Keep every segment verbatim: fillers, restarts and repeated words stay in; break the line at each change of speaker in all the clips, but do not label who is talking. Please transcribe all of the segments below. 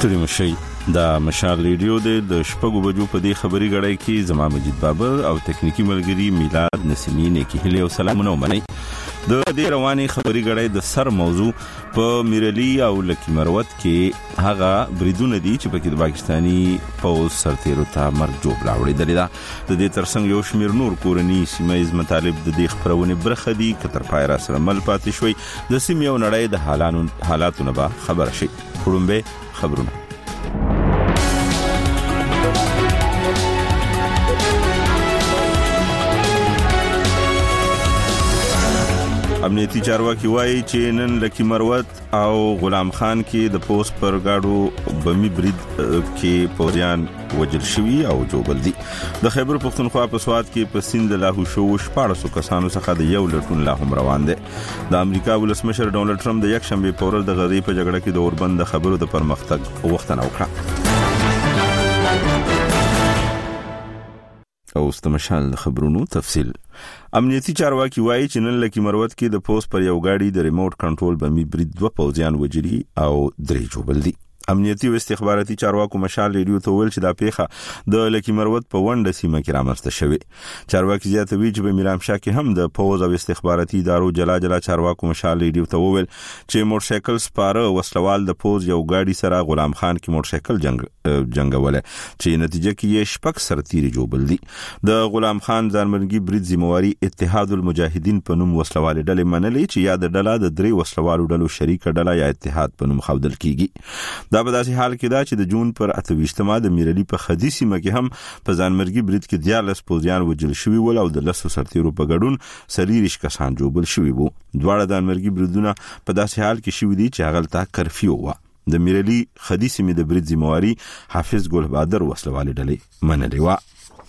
ستړي مشي دا مشال ریډیو د شپږو بجو په دې خبري غړای کې زما مجید بابر او تکنیکی ملګری میلاد نسیمین کې هلي او سلامونه ومني د دې رواني خبري غړای د سر موضوع په میرلی او لکی مروت کې هغه بریدونه دي چې په کې د پاکستانی پوز سرتیرو ته مرګ جوړ لاوړي دي. د دې ترڅنګ یو شمیر نور کورنی سیمایز مطالب د دې خبرونه برخه دي کتر پای را سره مل پاتې شوي د سیمې او نړۍ د حالانو حالاتونه به خبر شي. خړومبه خبرونه امنیتي چارواکي وایي چې نن لکی مروت او غلام خان کې د پوس پر گاډو بمی برید کې پوریان وجل شوی او جوبل دي. د خیبر پختونخوا په سواد کې په سیند لاهو شو شپاړس کسانو څخه د یو لټون لا هم روان دي. د امریکا ولسمشر ډونالد ټرمپ د یک شنبه په ورځ د غزې په جګړه کې د اوربند د خبرو د پرمختګ غوښتنه وکړه. او استمشال خبرونو تفصیل. امنیتي چارواکي وایي چې نن لکی مروت کې د پوس پر یو گاډي د ریموټ کنټرول بمی برید دوه پوځیان وجري او درې جوبل دي. امنیتي او استخباراتي چارواکو مشال ریډیو ته ویل چې دا پیښه د لکی مروت په ونډه سیمه کې رامنځته شوې. چارواکي زیاتوي چې په میرامشاه کې هم د پوز او استخباراتي ادارو جلا جلا چارواکو مشال ریډیو ته ویل چې موټرسایکل سپاره وسلوال د پوز یو گاډي سره غلام خان کې موټرسایکل جنگ جنگوله چې نتیجه کې یې شپږ سرتیري جوبل دي. د غلام خان ځانمرګي برید ذمہواری اتحاد المجاهدین په نوم وسلوال ډلې منلې چې یا د ډله د درې وسلوالو ډلو شریک ډله یا اتحاد په نوم خودل کیږي. دا په داسې حال کې دا چې د جون پر اتويشتمه د میرلی په خدي سیمه کې هم په ځانمرګي برید کې دیالس پوزیان وجل شوی ول او د لسو سرتیرو په ګډون سلیریش کسان جوبل شوی وو. دواړه د ځانمرګي بریدونه په داسې حال کې شوی دي چې هغه ته کرفیو و. د میرلی خدي سیمه د برید ذمہواری حافظ ګل بهادر وسلوال ډلې منلې و.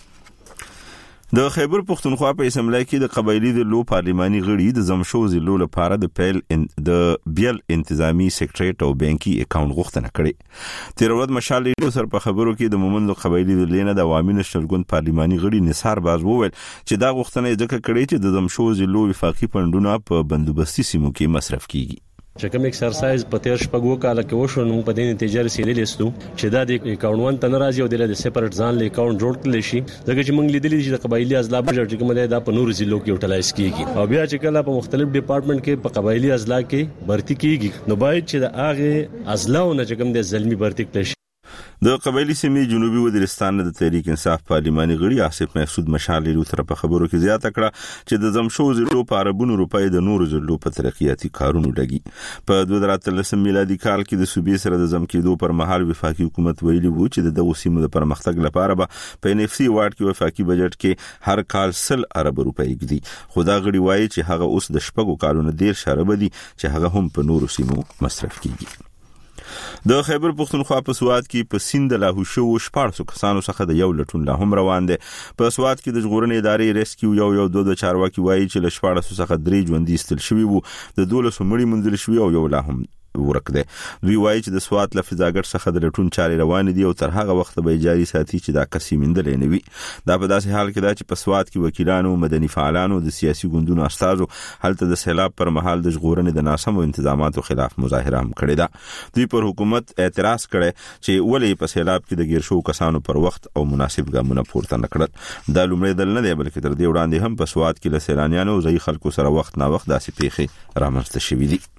د خیبر پختونخوا په اسمبلی کې د قبایلی د لو پارلماني غړي د زمشو زلو لپاره د پیل د بیل انتظامی سیکریټریټ او بانکي اکاونټ غوښتنه کړې. تیر ورځ مشال ریډیو سره په خبرو کې د مومند قبایلی د لینه د عوامي نشنل ګوند پارلماني غړي نثار باز وویل چې دا غوښتنه ځکه کړې چې د زمشو زلو وفاقي فندونه په بندوبستي سیمو کې مصرف کیږي.
چې کوم ایکسرسایز په تیر شپږو کال کې وشو نو په دې نتیجه رسیدلې ستو چې دا د اکاونټ ون تن راځي او د سپریټ ځان له اکاونټ جوړ کړل شي ځکه چې موږ لیدلې چې د قبایلی ازلا بجټ چې کوم دا په نور ضلعو کې یوټیلایز کیږي او بیا چې کله په مختلف ډپارټمنټ کې په قبایلی ازلا کې بھرتی کیږي نو باید چې د هغه ازلاونه چې کوم د ظلمي بھرتی کړل شي.
د قبایلی سیمې جنوبي وزیرستان د تحریک انصاف پارلماني غړي آصف محسود مشال ریډیو سره په خبرو کې زیاته کړه چې د زمشو زلو په اربونو روپۍ د نورو زلو په ترقیاتي کارونو لګي. په دوه زره اتلسم میلادي کال کې د صوبې سره د زم کېدو پر مهال وفاقي حکومت ویلي وو چې د دغه سیمو د پرمختګ لپاره به په ان اف سی وارډ کې وفاقي بجټ کې هر کال سل ارب روپۍ کېږي. خدا غړي وایي چې هغه اوس د شپږو کالونو ډیر شرب دي چې هغه هم په نورو سیمو مصرف کیږي. د خیبر پختونخوا په سواد کې په سیند لاهو شو شپاړس کسانو څخه د یو لټون لا هم روان دي. په سواد کې د ژغورنې ادارې ریسکیو یو یو دوه چارواکي وایي چې ل شپاړس څخه درې ژوندۍ استل شوی وو د دولس مړي منځل شوی او یو لا هم ورک دي. دوی وایي چې د سواد له فضاګر څخه د لټون چاري روان دي او تر هغه وخت به جاري ساتي چې دا کسي مندلې نه وي. دا په داسې حال کې دا چې په سواد کې وکیلانو مدني فعالانو د سیاسي ګوندونو استازو هلته د سیلاب پر مهال د ژغورنې د ناسمو انتظاماتو خلاف مظاهره هم کړې ده. دوی پر حکومت اعتراض کړي چې ولې په سیلاب کې د ګیر شو کسانو پر وخت او مناسب ګامونه پورته نکړل. دا لومړی دل نه دی بلکې تر دې وړاندې هم په سواد کې له سیلانیانو او ځای خلکو سره وخت نا وخت داسې پیښې رامنځته شوې دي.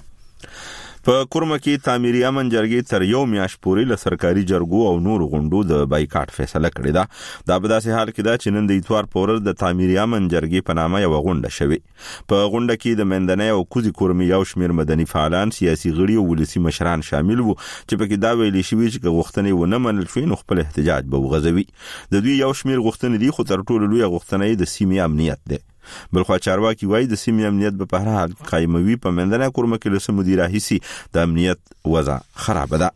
په کورمه کې تعمیري امن جرګې تر یو میاشت پورې له سرکاري جرګو او نور غونډو د بایکاټ فیصله کړې ده. دا په داسې حال کې ده چې نن د اتوار په ورځ د تعمیري امن جرګې په نامه یو غونډه شوې. په غونډه کې د مندنۍ او کوزي کورمي یو شمیر مدني فعالان سیاسي غړي او ولسی مشران شامل وو چې په کې دا ویلي شوی چې غوښتنې ونه منل شوې نو خپل احتجاج به وغځوي. د دوی یو شمیر غوښتنې دي خو تر ټولو لوی غوښتنه د سیمې امنیت ده. بلخوا چارواکي وایي د سیمې امنیت به په هر حال قایموي. په مندنه کورمه کې له مدیر راهیسي د امنیت وضع خراب ده.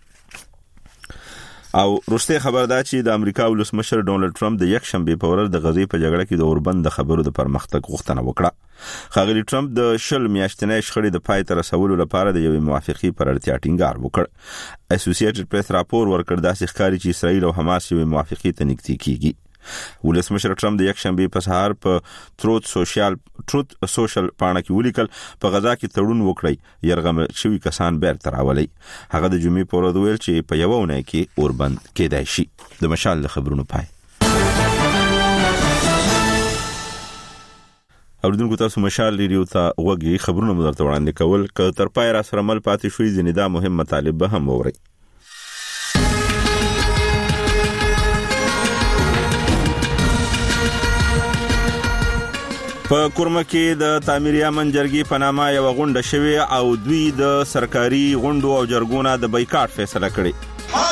او روسته خبر ده چې د امریکا ولسمشر ډونالد ټرمپ د یک شنبه په ورځ د غزې په جګړه کې د اوربند د خبرو د پرمختګ غوښتنه وکړه. ښاغلي ټرمپ د شل میاشتنۍ شخړې د پای ته رسولو لپاره د یوې موافقې پر اړتیا ټینګار وکړ. اسوسییټډ پریس راپور ورکړ داسې ښکاري چې اسرائیل او حماس یوې موافقې ته نږدې کیږي. ولسمشر ټرمپ د یک شنبه په سهار په تروت سوشل تروت سوشل پاڼه کې ولیکل په غزا کې تړون وکړي يرغم شوی کسان بیرته راولي. هغه د جمعې په ورځ ویل چې په یو ونه کې اوربند کېدای شي. د مشال خبرونو پای. اوردونکو تاسو مشال ریډیو ته وګورئ. خبرونه مو درته وړاندې کول ک تر پای را سره مل پاتې شوې ځینې دا مهم مطالب به هم ووري. په کورمه کې د تعمیریا منجرګي په نامه یو غونډه شوی او دوی د سرکاري غونډو او جرګونه د بایکاټ فیصله کړې.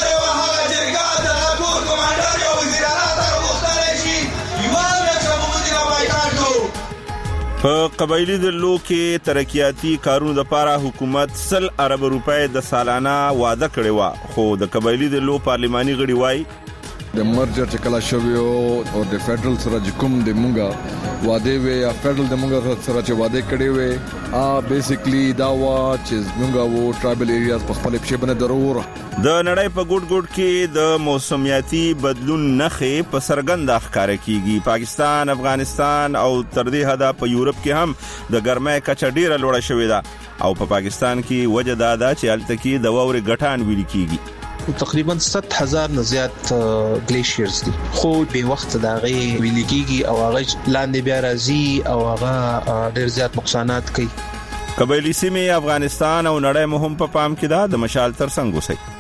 په قبایلی دلو کې ترقیاتی کارونو لپاره حکومت سل ارب روپۍ د سالانه وعده کړې و، خو د قبایلی دلو پارلماني غړي وایي
د مرجر چې کله شوی او د فدرل سره چې کوم د مونږه واده وي یا فدرل د مونږه سره چې واده کړي وي ا بیسیکلی دا وا چې مونږه وو ټرایبل ایریاز په خپل په شبنه ضروره
د نړۍ په ګډ ګډ کې د موسمیاتي بدلون نخې په سرګند ښکار کیږي. پاکستان، افغانستان او تر دې حدا په یورپ کې هم د ګرمۍ کچه ډیره لوړه شوې ده او په پاکستان کې وجه دا ده چې هلته کې د واورې غټان ویل کیږي.
تقریبا ست هزار نه زیات ګلیشیرز دي، خو به وخت دا غي ویل کیږي او هغه لاندې بیا راځي او هغه ډیر زیات نقصانات کوي.
قبایلی سیمې افغانستان او نړۍ مهم په پام کې ده. د مشال ترڅنګ اوسئ.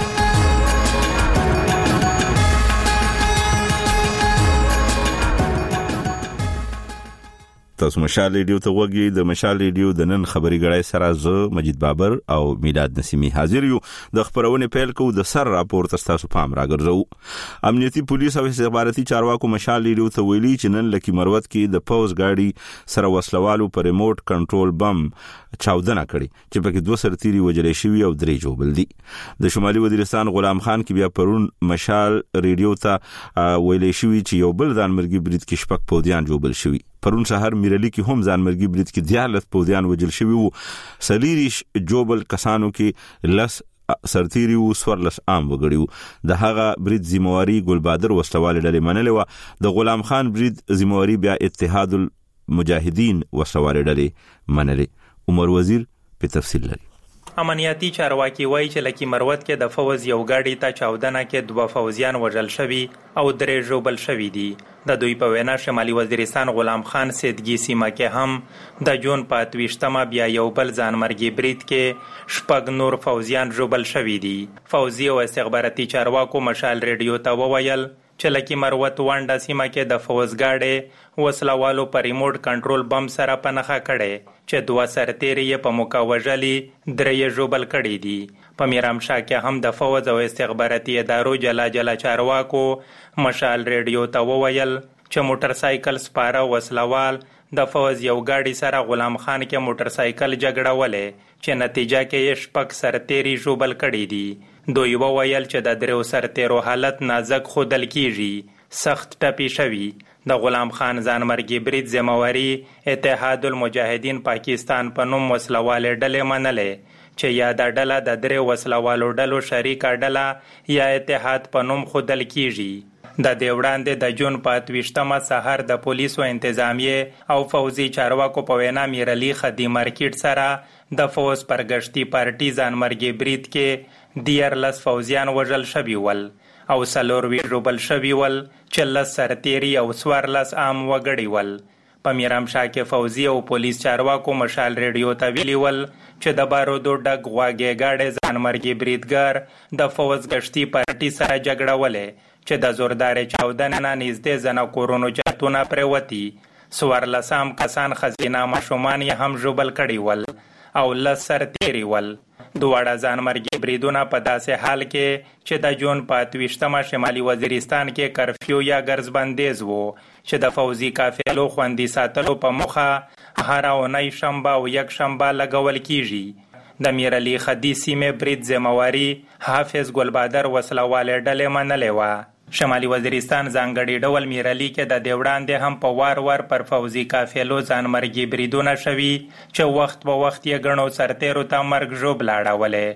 تاسو مشال ریډیو ته وګورئ. د مشال ریډیو د نن خبري غړای سره زه مجید بابر او میلاد نسیمی حاضر یو. د خبرونه پیل کوو. د سر راپور تاسو پام راګرځو. امنیتي پولیس او استخباراتي چارواکو مشال ریډیو ته ویلي چې نن لکی مروت کې د پوز گاډي سره وسلوالو پر ریموټ کنټرول بم چاودنه کړي چې پکې دوه سرتيري وجلې شوی او درې جوړل دي. د شمالي وزیرستان غلام خان کې بیا پرون مشال ریډیو ته ویلې شوی چې یو بل ځانمرګي برید کې شپږ پودیان جوړل شوی. پرون سحر میرلی کې هم ځانمرګي برید کې دیالت پودیان وجل شوی وو. سلیریش جوبل کسانو کې لس سرتيري او سورلس عام وګړیو. د هغه برید ذمہواری ګلبادر وسلوال ډلې منلې و. د غلام خان برید ذمہواری بیا اتحاد المجاهدین وسلوال ډلې منلې. عمر وزیر په تفصیل لري.
امنیتی چارواکي وایي چې لکی مروت کې د فوز یو گاډي ته چاودنه کې دوه فوزیان وژل شوي او درې ژوبل شوي دي. د دوی په وینا شمالي وزیرستان غلام خان سیدګي سیمه کې هم د جون په اتویشتمه بیا یو بل ځانمرګي برید کې شپږ نور فوزیان ژوبل شوي دي. فوزي او استخباراتي چارواکو مشال ریډیو ته وویل چې لکی مروت وانډه سیمه کې د فوز گاډي وسلوالو پر ریموټ کنټرول بم سره پنخه کړي چې دوه سرتيري په موقع وژلي، درې ژوبل کړي دي. په میرامشاه کې هم د فوز او استخباراتي ادارو جلا جلا چارواکو مشال ریډیو ته وویل چې موټر سایکل سپاره وسلوال د فوز یو گاډي سره غلام خان کې موټر سایکل جګړه ولې چې نتیجه کې شپږ سرتيري ژوبل کړي دي. دوی وویل چې د درو سرتيرو حالت نازک خودل کیږي، سخت ټپي شوی. د غلام خان ځانمرګي برید ذمہواری اتحاد المجاهدین پاکستان په نوم وسلوال ډلې منلې چې یا د ډله د درې وسلوالو ډلو شریکه ډله یا اتحاد په نوم خودل کیږي. د دې وړاندې د جون په اتویشتمه سهار د پولیسو انتظامیه او فوزي چارواکو په وینا میرلی خدی مارکیټ سره د فوز پرګشتي پارټي ځانمرګي برید کې دیارلس فوزیان وژل شوي ول او څلور ژوبل شوي ول چې لس سرتيري او څوارلس عام وګړي ول. په میرامشاه کې فوزي او پولیس چارواکو مشال ریډیو ته ویلي ول چې د بارودو ډک غواګې گاډي ځانمرګي بریدګر د فوز گشتي پارټي سره جګړه ولې چې د زوردار چاودنې نه نږدې زنه کورونو جاتونه پروتي. څوارلسم کسان خزینه ماشومان یې هم ژوبل کړي ول او لس سرتيري ول. دواړه ځانمرګي بریدونه په داسې حال کې چې د جون په اتویشتمه شمالي وزیرستان کې کرفیو یا ګرځبندیز وو چې د فوزي قافلو خوندي ساتلو په موخه هر اونۍ شنبه او یک شنبه لګول کیږي. د میرلی خدی سیمه برید ذمہواری حافظ ګلبادر وسلوال ډلې منلې و. شمالي وزیرستان ځانګړي ډول میرلی کې د دیوړاندې هم په وار وار پر فوزي قافلو ځانمرګي بریدونه شوي چې وخت په وخت یې غنو سرتیرو ته مرګ ژوب لاړولې.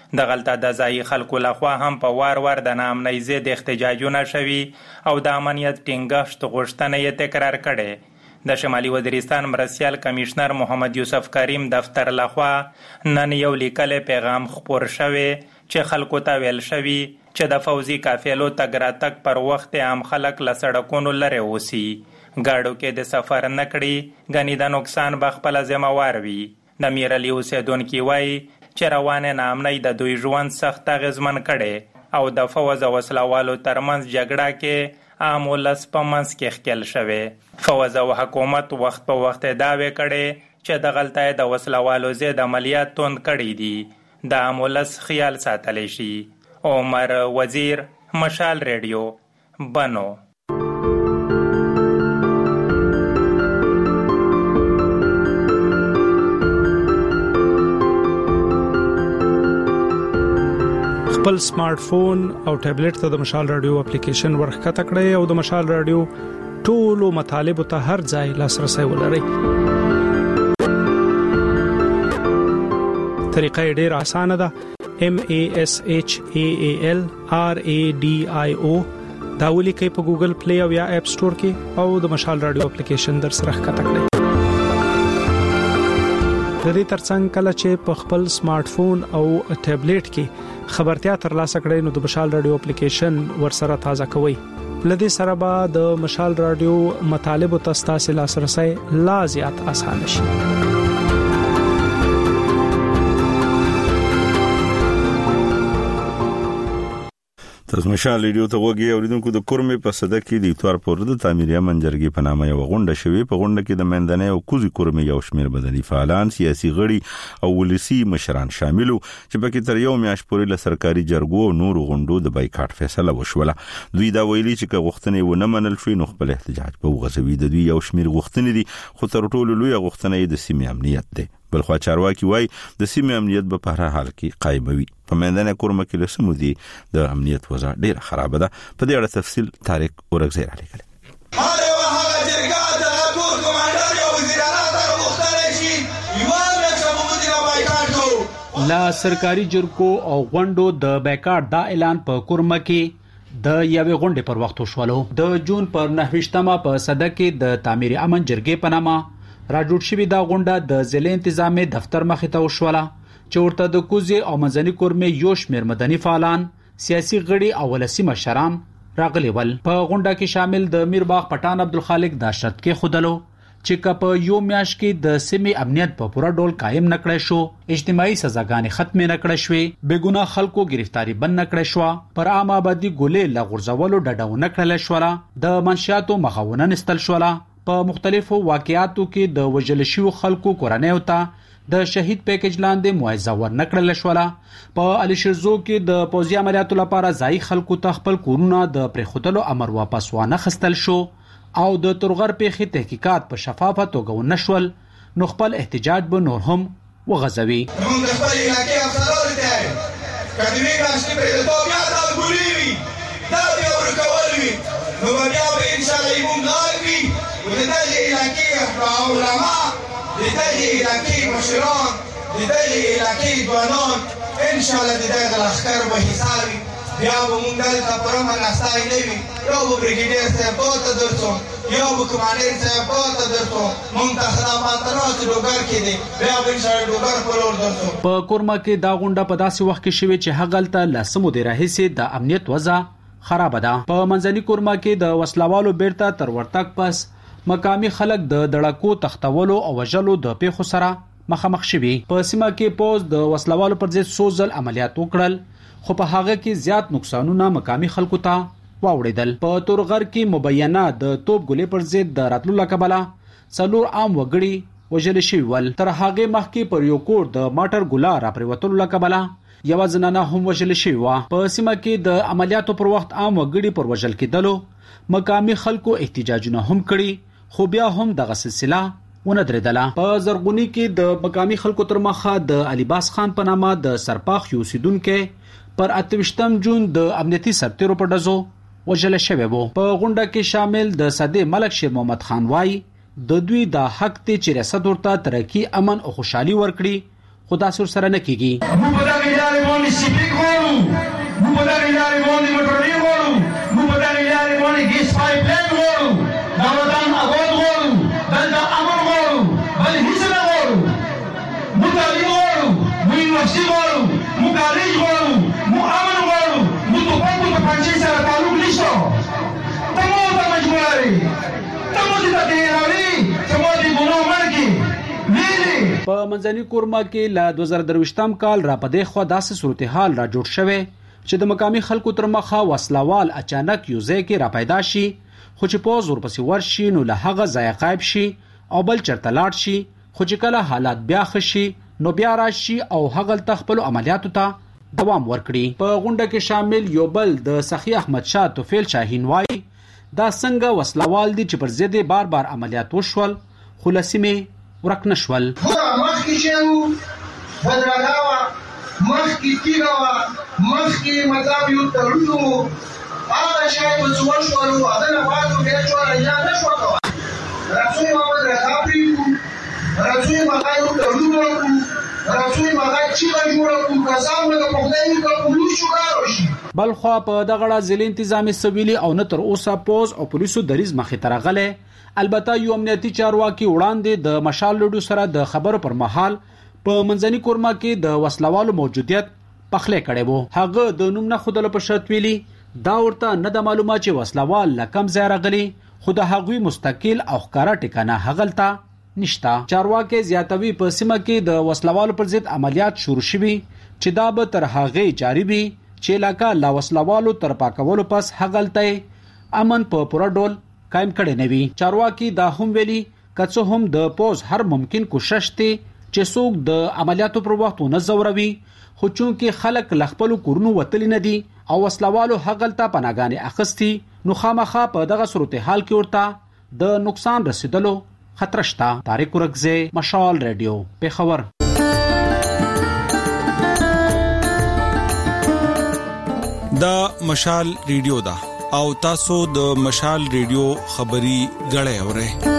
دغلته د ځایي خلکو لخوا هم په وار وار د ناامنۍ ضد احتجاجونه شوي او د امنیت ټینګښت غوښتنه یې تکرار کړې. د شمالي وزیرستان مرستیال کمیشنر محمد یوسف کریم دفتر لخوا نن یو لیکلی پیغام خپور شوی چې خلکو ته ویل شوي چې د فوزي قافلو تګ راتګ پر وخت عام خلک له سړکونو لرې اوسي، ګاډو کې د سفر نه کړي، ګنې د نقصان به خپله ذمهوار وي. د میرعلي اوسېدونکي وایي چې روانې ناامنۍ د دوی ژوند سخت اغېزمن کړی او د فوز او وسلوالو ترمنځ جګړه کې عام ولس په منځ کې ښکېل شوی. فوز او حکومت وخت په وخت دعوې کړې چې دغلته یې د وسلوالو ضد عملیات توند کړي دي، د عام ولس خیال ساتلی شي. عمر وزیر، مشال ریډیو، بنو.
خپل سمارټ فون او ټابلیټ ته د مشال رادیو اپلیکیشن ورخکته کړئ او د مشال رادیو ټولو مطالبه ته هر ځای لاسرسي ولرئ. طریقه ډېره اسانه ده. M A S H A A L R A D I O دا ولیکئ په ګوګل پلی او یا اپ سٹور کې او د مشال رادیو اپلیکیشن در سره ښکته کړئ. د دې ترڅنګ کله چې په خپل سمارټ فون او ټابلیټ کې خبرتیا ترلاسه کړئ نو د مشال رادیو اپلیکیشن ورسره تازه کوئ. لدې سره به د مشال رادیو مطالب او تاسو لاسرسي لا زیات آسان شي.
تاسو مشال ریډیو ته وګورئ اوریدونکو د کورمې په صدک کې د اتوار پر د تعمیریا منجرګي په نامه یو غونډه شوې. په غونډه کې د مندنې او کوزي کورمې یو شمېر بدني فعالان، سیاسي غړي او ولسی مشران شامل وو چې پکې تر یو میاشت پورې له سرکاري جرګو او نورو غونډو د بایکاټ فیصله وشوله. دوی دا ویلي چې غوښتنې ونه منل شوې نو خپل احتجاج به وغځوي. د دوی یو شمېر غوښتنې دي خو تر ټولو لوی غوښتنه د سیمې امنیت دی. بلخوا چارواکي وای د سیمې امنیت به په هر حال کې قایموي. په مندنه کورمه کې لسمو دي د امنیت وضع ډیره خراب ده. په دې اړه تفصیل طارق اورغزیر علی کړي.
هغه وهغه جرګه د کور کمانډر او وزیرانو ته وختل شي یو نه چې موږ د بایکاټ کوو.
لا سرکاري جرګو او غونډو د بایکاټ دا اعلان په کورمه کې د یوې غونډې پر وخت وشولو. د جون پر نهویشتمه په صدک کې د تعمیر امن جرګې په نامه راجوړ شوی دا غونډه د ضلع انتظامی دفتر مخې ته وشوله چې ورته د کوزي او منځني کورمې یو شمېر مدني فعالان، سیاسي غړي او ولسی مشران راغلي ول. په غونډه کې شامل د میرباغ پټان عبدالخالق دا شرط کې خودلو چې کپ یو میاش کې د سیمې امنیت په پوره ډول قائم نکړای شو، اجتماعي سزاګانې ختم نکړای شوې، بېګناه خلکو گرفتاری بند نکړای شو، پر عام آبادی ګولې لغورځولو ډډه نکړل شو، د منشیاتو مخاونه نستل شو. په مختلفو واقعاتو کې د وژل شوو خلکو کورنۍ ته د شهید پیکج لاندې معاوضه ورنکړل شو. په علي شرزو کې د پوځي عملیاتو لپاره ځای خلکو ته خپل کورونه د پرېښودلو امر واپس وانه خستل شو او د ترغر پیښې تحقیقات په شفافه توګه ونشول نو خپل احتجاج به نور هم وغځوي.
موږ د خپل علاقې افسرانو ته کډوي کاشتي په توګه یاد غوړي دا دی ورکول وي نو بیا به ان شاء الله یې موږ وي ولدغه علاقې علماء لدغه علاقې مشران لدغه علاقې ځوانان ان شاء الله دغه لښکر به حسابي بیا به موږ دلته پرمن استای نه وي یو به بریګیډیر صاحب ته درڅو یو به کمانډر صاحب ته درڅو موږ ته خدمات نه ډوګر کې دي بیا به ان شاء الله ډوګر په لور درڅو.
په کورما کې دا غونډه په داسې وخت کې شوې چې هغلته لسمو دی راهیسي د امنیت وضع خراب ده. په منځني کورما کې د وسلوالو بیرته تر ورتګ پس مقامی خلک د دړکو تختولو او وژلو د پیښو سره مخامخ شوي. په سیمه کې پوز د وسلوالو پر ضد څو ځل عملیات وکړل خو په هغه کې زیات نقصانونه مقامی خلکو ته واوړېدل. په تورغر کې مبینه د توپ ګولې پر ضد د راتلو لکبله څلور عام وګړي وژل شوي ول. تر هغه مخکې پر یو کور د ماټر ګولا را پریوتلو لکبله یو زنانه هم وژل شوی و. په سیمه کې د عملیاتو پر وخت عام وګړي پر وژل کېدلو مقامی خلکو احتجاجونه هم کړي خو بیا هم دغه سلسله ونه درېدله. په زرغونی کې د مقامی خلکو تر مخه د علیباس خان په نامه د سرپاخ یو اوسیدونکو پر اتوشتم جون د امنیتي سرتیرو په ډزو وژل شوی وو. په غونډه کې شامل د صدې ملک شیر محمد خان وای د دوی د حق ته چې ریاست ورته ترقی، امن او خوشحالي ورکړي خدا سر سره نه کیږي.
دغه لارې باندې سیپیک غواړو، موږ په دغه لارې باندې موټرې غواړو، موږ په دغه لارې باندې ګیس پایپ لاین غواړو، دا وطن آباد غواړو، دلته امن غواړو، بل هیڅ نه غواړو. موږ تعلیم غواړو، موږ یونیورسټي غواړو، موږ کالج غواړو، موږ امن غواړو، موږ توپک د پنجشیر سره تعلق نشته. ته مو ته مجبوره یې، ته مو ته تیاروي چې مو دې ګناه مرګي ویلې.
په منځني کورما کې له دوه زره درویشتم کال را پدې خو داسې صورتحال را جوړ شوه چې د مقامی خلکو تر مخه وسلوال اچانک یو ځای کې را پیدا شي، خو چې په زور پسې ورشي نو له هغه ځای غایب شي او بل چرته لاړ شي، خو چې کله حالات بیا ښه شي نو بیا راشي او هغه خپل عملیاتو ته دوام ورکړي. په غونډه کې شامل یو بل د سخی احمد شاه توفیل شاهین وایي دا څنګه وسلوال دي چې پر ضد بار بار عملیات وشول خو لسمه ورک نشول.
مخکې شو بدرګاوه، مخکې تیګاوه، مخکې مطلب یو تړلو هغه شی په څوار شو هغه نه پاتو بیا شو یا نه شو راځي ما بدرګا پریږو، راځي ما غاړو تړلو راځي ما غاړ چې جوړه کوم کسان له پخلای کا پولیس شو راوشي.
بل خو په دغه ځل انتظامی سویلي او نه تر اوسه پوز او پولیسو دریز مخې ترغله. البته یو امنیتي چارواکي وړاندې د مشال لډو سره د خبرو پر مهال په منځني کورما کې د وسلوالو موجودیت پخله کړي وو. هغه د نوم نه خودل په شرط ویلي دا ورته نه د معلومات چې وسلوال لکم ځای راغلي، خو د هغوی مستقل او ښکارا ټکانه هغلته نشتا. چارواکي زیاتوي په سیمه کې د وسلوالو پر ضد عملیات شروع شوي چې دا به تر هغه جاری وي چې علاقه لا وسلوالو تر پاکولو پس هغلته امن په پوره ډول قائم کړي نه وي. چارواکي دا هم ویلي کڅو هم د پوز هر ممکن کوشش ته چې څوک د عملیاتو پر وخت نه زوروي، خو چونکه خلک لخپل کورونو وتل نه دي او وسلوالو هغلته پناګانې اخستي نو خامخا په دغه صورتحال کې ورته د نقصان رسیدلو خطر شته. طارق ورکزه، مشال رادیو، پیښور.
دا مشال ریډیو دا او تاسو د مشال ریډیو خبري غړې اورئ.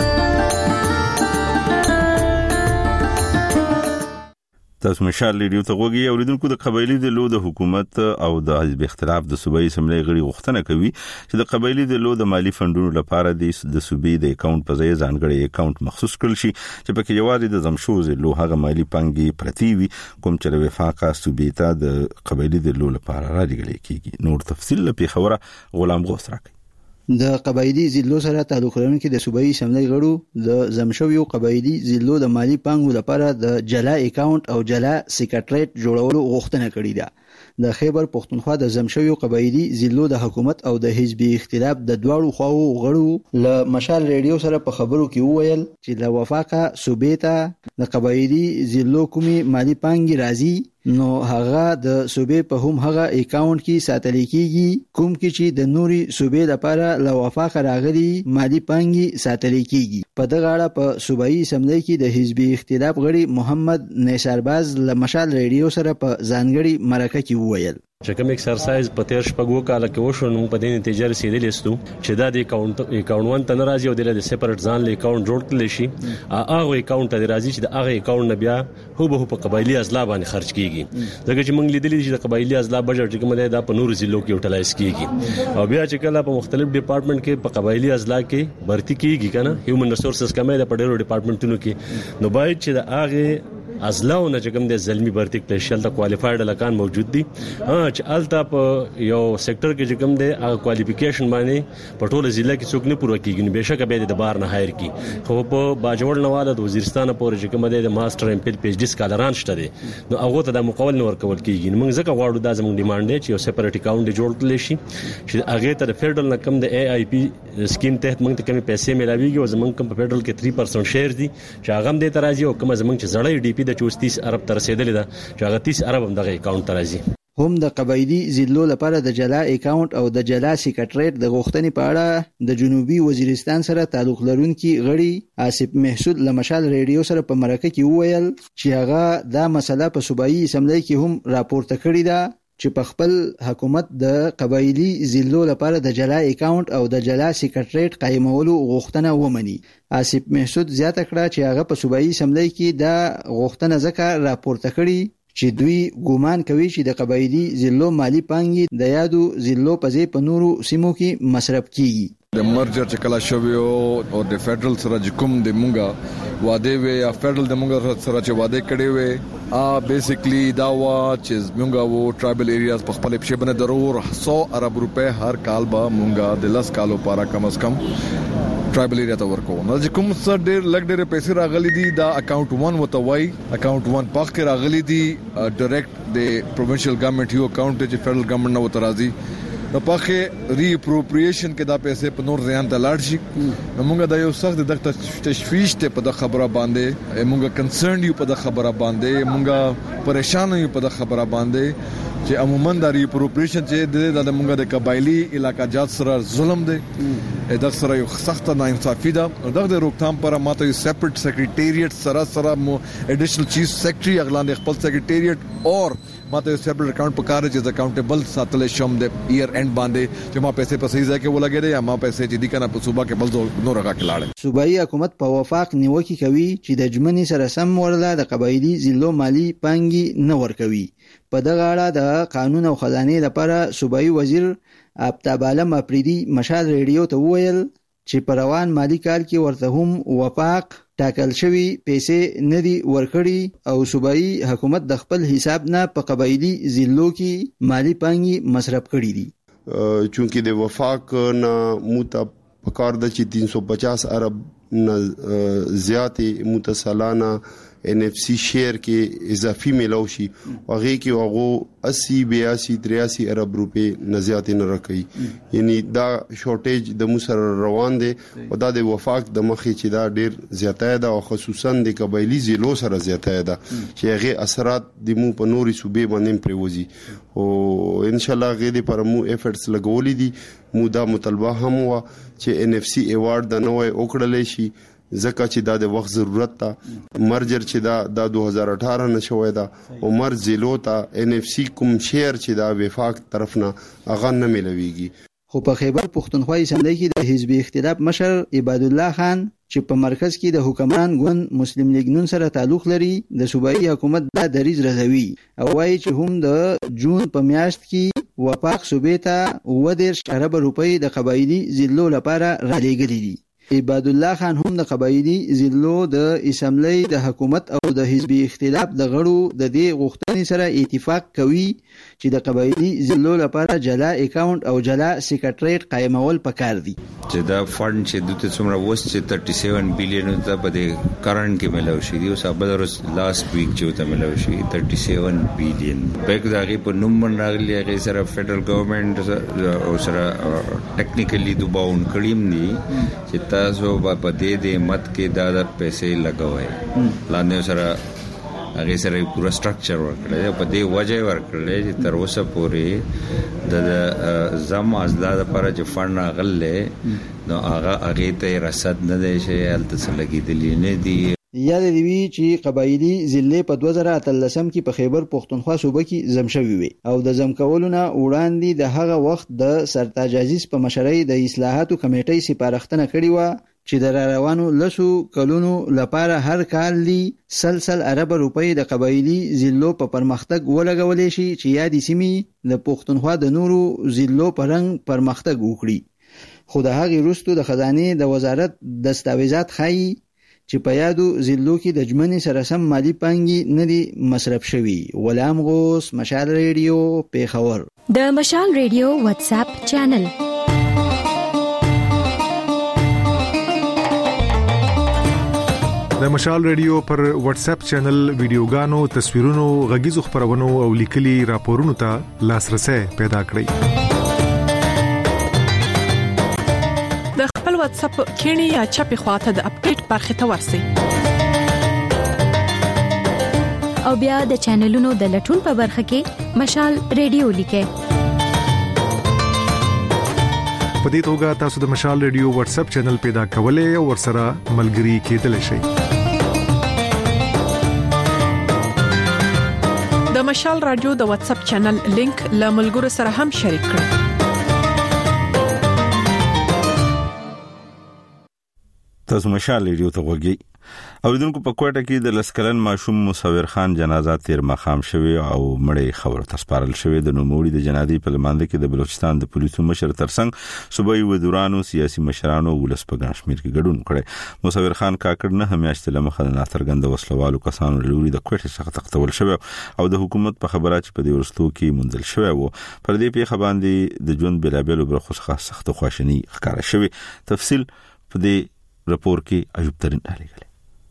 تاسو مشال ریډیو ته غوږی اوریدونکو. د قبایلی د لو د حکومت او د حزب اختلاف د صوبایي اسمبلی غړي غوښتنه کوي چې د قبایلی د لو د مالی فندونو لپاره د صوبې د اکاونټ په ځای ځانګړی اکاونټ مخصوص کړل شي چې پکې یوازې د زمشوز لو هغه مالی پانګي پرتی وي کوم چې د وفاقه صوبې ته د قبایلی د لو لپاره راځي کیږي. نور تفصیل په خبره غلام غوث راکړي.
د قبایلی ضلعو سره تعلق لرونکي د صوبایي اسمبلی غړو د زمشویو قبایلی ضلعو د مالی پانګو لپاره د جلا اکاونټ او جلا سیکریټریټ جوړولو غوښتنه کړې ده. د خیبر پښتونخوا د زمشویو قبایلی ضلعو د حکومت او د حزب اختلاف د دواړو خواو غړو له مشال ریډیو سره په خبرو کې وویل چې د وفاقه صوبې ته د قبایلی ضلعو کومي مالی پانګي راځي نو هغه د صوبې په هم هغه اکاونټ کې ساتل کیږي کوم کې چې د نوري صوبې لپاره له وفاقه راغلي مالی پانګي ساتل کیږي. په دغه اړه په صوبایي اسمبلی کې د حزب اختلاف غړي محمد نثارباز له مشال ریډیو سره په ځانګړي مرکه کې وویل
چې کوم ایکسرسایز په تیر شپږو کال کې وشو نو په دې نتیجه رسیدلې ستو چې دا د اکاونټ اکاونټ ته ناراضي او د سپریټ ځان له اکاونټ جوړ کړل شي هغه اکاونټ ته راځي چې د هغه اکاونټ نه بیا هو به په قبایلی ازلا باندې خرج کیږي ځکه چې موږ لیدلې چې د قبایلی ازلا بجټ کوم دی دا په نور ضلعو کې یوټیلایز کیږي او بیا چې کله په مختلف ډپارټمنټ کې په قبایلی ازلا کې بھرتی کیږي کنه هیومن ریسورسز کمه د پډیرو ډپارټمنټونو کې نو باید چې د هغه ازلاو نه چې کوم د زلمی بھرتی کلیشل د کوالیفایډ لکان موجود دي ها چې التا په یو سېکټر کې چې کوم دی هغه کوالیفیکیشن باندې په ټوله ضلع کې څوک نه پوره کیږي نو بهشکه به د بار نه هایر کی خو په باجوړ نواله د وزیرستان پورې چې کوم دی د ماستر ایم پی پی ایچ ډی سکالران شته دي نو هغه ته د مقابل نه ورکول کیږي موږ ځکه غواړو دا زموږ ډیماند دی چې یو سپریټ اکاونټ جوړ کړل شي چې هغه ته د فدرل نه کم د ای آی پی سکیم تحت موږ ته کمی پیسې ملاويږي او زموږ کم په فدرل کې تین پرسنټ شیر دي چې هغه هم د ترازی او کوم زموږ چې زړې ډی پی د چوستیس ارب تر رسیدلې ده چې هغه تیس ارب هم دغه اکاونټ ترازی
هم د قبایلی ضلعو لپاره د جلا اکاونټ او د جلا سیکریټریټ د غوښتنې په اړه د جنوبي وزیرستان سره تعلق لرونکي غړي آصف محسود له مشال ریډیو سره په مرکه کې وویل چې هغه دا مسله په صوبایي اسمبلی کې هم راپورته کړې ده چې په خپل حکومت د قبایلی ضلعو لپاره د جلا اکاونټ او د جلا سیکریټریټ قائمولو غوښتنه ومني. آصف محسود زیاته کړه چې هغه په صوبایي اسمبلی کې دا غوښتنه ځکه راپورته کړې چې دوی ګومان کوي چې د قبایلی ضلعو مالی پانګې د یادو ضلعو په ځای په نورو سیمو کې مصرف کیږي.
د مرجر چې کلا شوی او د فدرل سره کوم د مونږه واده وي یا فدرل د مونږ سره چې واده کړي وي ا بیسیکلی دا وا چې مونږه وو ټرایبل ایریاز په خپل په باندې ضرور سو ارب روپے هر کال به مونږه د لاس کالو لپاره کم از کم ټرایبل ایریا ته ورکو. نو چې کوم څه ډېر لګ ډېر پیسې راغلي دي دا اکاونټ ون وتوي اکاونټ ون پاک کې راغلي دي ډایرکټ د پروینشل ګورنمنت یو اکاونټ چې فدرل ګورنمنت نو ترازي نو پاکه ری اپروپریشن کې دا پیسې په نور ځان ته لاړ شي. نو موږ دا یو سخت د تشویش ته په د خبره باندې موږ کنسرن یو په د خبره باندې موږ پریشان یو په د خبره باندې چې عموما د ری اپروپریشن چې د موږ د قبایلی علاقہ جات سره ظلم دی د سره یو سخت ناانصافي ده. دغه د روکثام پر ماته یو سیپریټ سیکریټریټ سره سره مو اډیشنل چیف سیکریټری اغلان خپل سیکریټریټ اور ماته سیپریټ اکاونټ په کار چې اکاونټیبل ساتل شم د ایئر اینڈ باندې چې ما پیسې په صحیح ځای کې ولګېدې یا ما پیسې چې دي کنه په صوبه کې بل نور راکې لاړ.
صوبایي حکومت په وفاق نیوکه کوي چې د جمنی سره سم ورله د قبایلی ضلعو مالی پانګي نه ورکوي. په دغه اړه د قانون او خزانه لپاره صوبایي وزیر آفتاب عالم افریدي مشال ریډیو ته وویل چې په روان مالی کال کې ورته هم وفاق ټاکل شوی پیسې نه دي ورکړي او صوبایي حکومت د خپل حساب نه په قبایلی ضلعو کې مالی پانګي مصرف کړي دي.
چونکې د وفاق نه موته پکار د چې تین سو پچاس ارب نه زیاتې متصالانه ان اف سی شیر کې اضافي ملو شي هغه کې هغه اسی بیاسی تریاسی ارب روپے نه زیات نه راکې یعنی دا شورټیج د موسر روان دي او دا د وفاق د مخې چې دا ډیر زیاته ده او خصوصا د قبایلی ضلعو سره زیاته ده چې هغه اثرات د مو په نوري صوبې باندې پروزي او ان شاء الله غېدي پر مو افورټس لګولې دي مو دا مطالبه هم وا چې ان اف سی ایوارډ د نوې اوکړلې شي زکه چې دا د وخت ضرورت ته مرجر چې دا د دوه هزار اٹھارہ نه شوې ده او مر ضلعو ته ان اف سی کوم شیر چې دا وفاق طرف نه اغه نه ملويږي.
خو په خیبر پختونخوا اسمبلی کې د حزب اختلاف مشر عباد الله خان چې په مرکز کې د حکمران ګوند مسلم لیگ نون سره تعلق لري د صوبایي حکومت د دریز رضوي او وايي چې هم د جون په میاشت کې وفاق صوبې ته و دېرش ارب روپۍ د قبایلی ضلعو لپاره را لېږلي دي. عباد الله خان هم د قبایلی ضلعو د اسمبلی د حکومت او د حزب اختلاف د غړو د دې غوښتنې سره اتفاق کوي چې د قبایلی ضلعو لپاره جلا اکاونټ او جلا سیکریټریټ قائمول پکار دي.
چې دا فند چې د څومره وست چې سیتیس بلین ته په د کرنٹ کې ملو شي دی او سبا د لاست ویک چې ته ملو شي سیتیس بلین بیگ دا غي په نوم راغلی هغه سره فدرل ګورنمنت او سره ټیکنیکلی دوباون کړیم دي چې تاسو په دې دې مت کې دا د پیسې لګوي لاندې سره هغه سره پورا سټرکچر ورکړل په دې وجه ورکړل چې تر اوسه پورې د زم ازدا لپاره چې فند غلې نو هغه هغه ته رصد نه دی چې الته سلګیدلې نه دی.
یاد دی وی چې قبایلی ضلع په دوه زره اتلسم کې په خیبر پختونخوا صوبه کې زم شوی وي او د زم کولونه وړاندې د هغه وخت د سرتاج عزیز په مشرۍ د اصلاحاتو کمیټې سپارښتنه کړې و چې د روانو لسو کلونو لپاره هر کال لی سلسل ارب روپۍ د قبایلی ضلعو په پرمختګ ولګولې شي چې یادې سیمې د پختونخوا د نورو ضلعو په رنګ پرمختګ وکړي. خو د هغې وروسته د خزانه د وزارت دستاویزات ښایي چې په یادو ضلعو کې د جمنی سره سم مالی پانګي نه دي مصرف شوي. غلام غوث، مشال ریډیو، پیښور.
د مشال ریډیو واتس اپ چینل
د مشال ریډیو پر واتس اپ چینل ویډیوګانو، تصویرونو، غږیزو خبرونو او لیکلي راپورونو ته لاسرسي پیدا کړئ.
د خپل واتس اپ کینی یا چپی خواته د اپډیټ برخه ته ورسئ
او بیا د چینلونو د لټون په برخه کې مشال ریډیو لیکئ.
په دې توګه تاسو د مشال ریډیو واتس اپ چینل پیدا کولای او ورسره ملګري کېدلی شئ.
د مشال رادیو د واتس اپ چینل لینک له ملګرو سره هم شریک کړئ.
تاسو مشال ریډیو ته وګورئ. اوریدونکو په کوټه کې د لسکلن ماشوم مصور خان جنازه تیر مخام شوی او مړی خبره تسپارل شوی. د نوموړي د جنازې په لمانځه کې د بلوچستان د پولیسو مشر ترڅنګ صوبایي وزیرانو، سیاسي مشرانو او ولس په ګڼ شمېر کې ګډون کړی. مصور خان کاکړ نه همیاشت لمخه د ناترګند وسلوالو کسانو لوري د کوټه څخه تختول شوی او د حکومت په خبره چې په دې ورستو کې منځل شوی وو. پر دې پیښه باندې د ژوند بلابل برخو څخه سخت خواشنی ښکارا شوی. تفصیل په دې راپور کې ایوب ترين راغلی.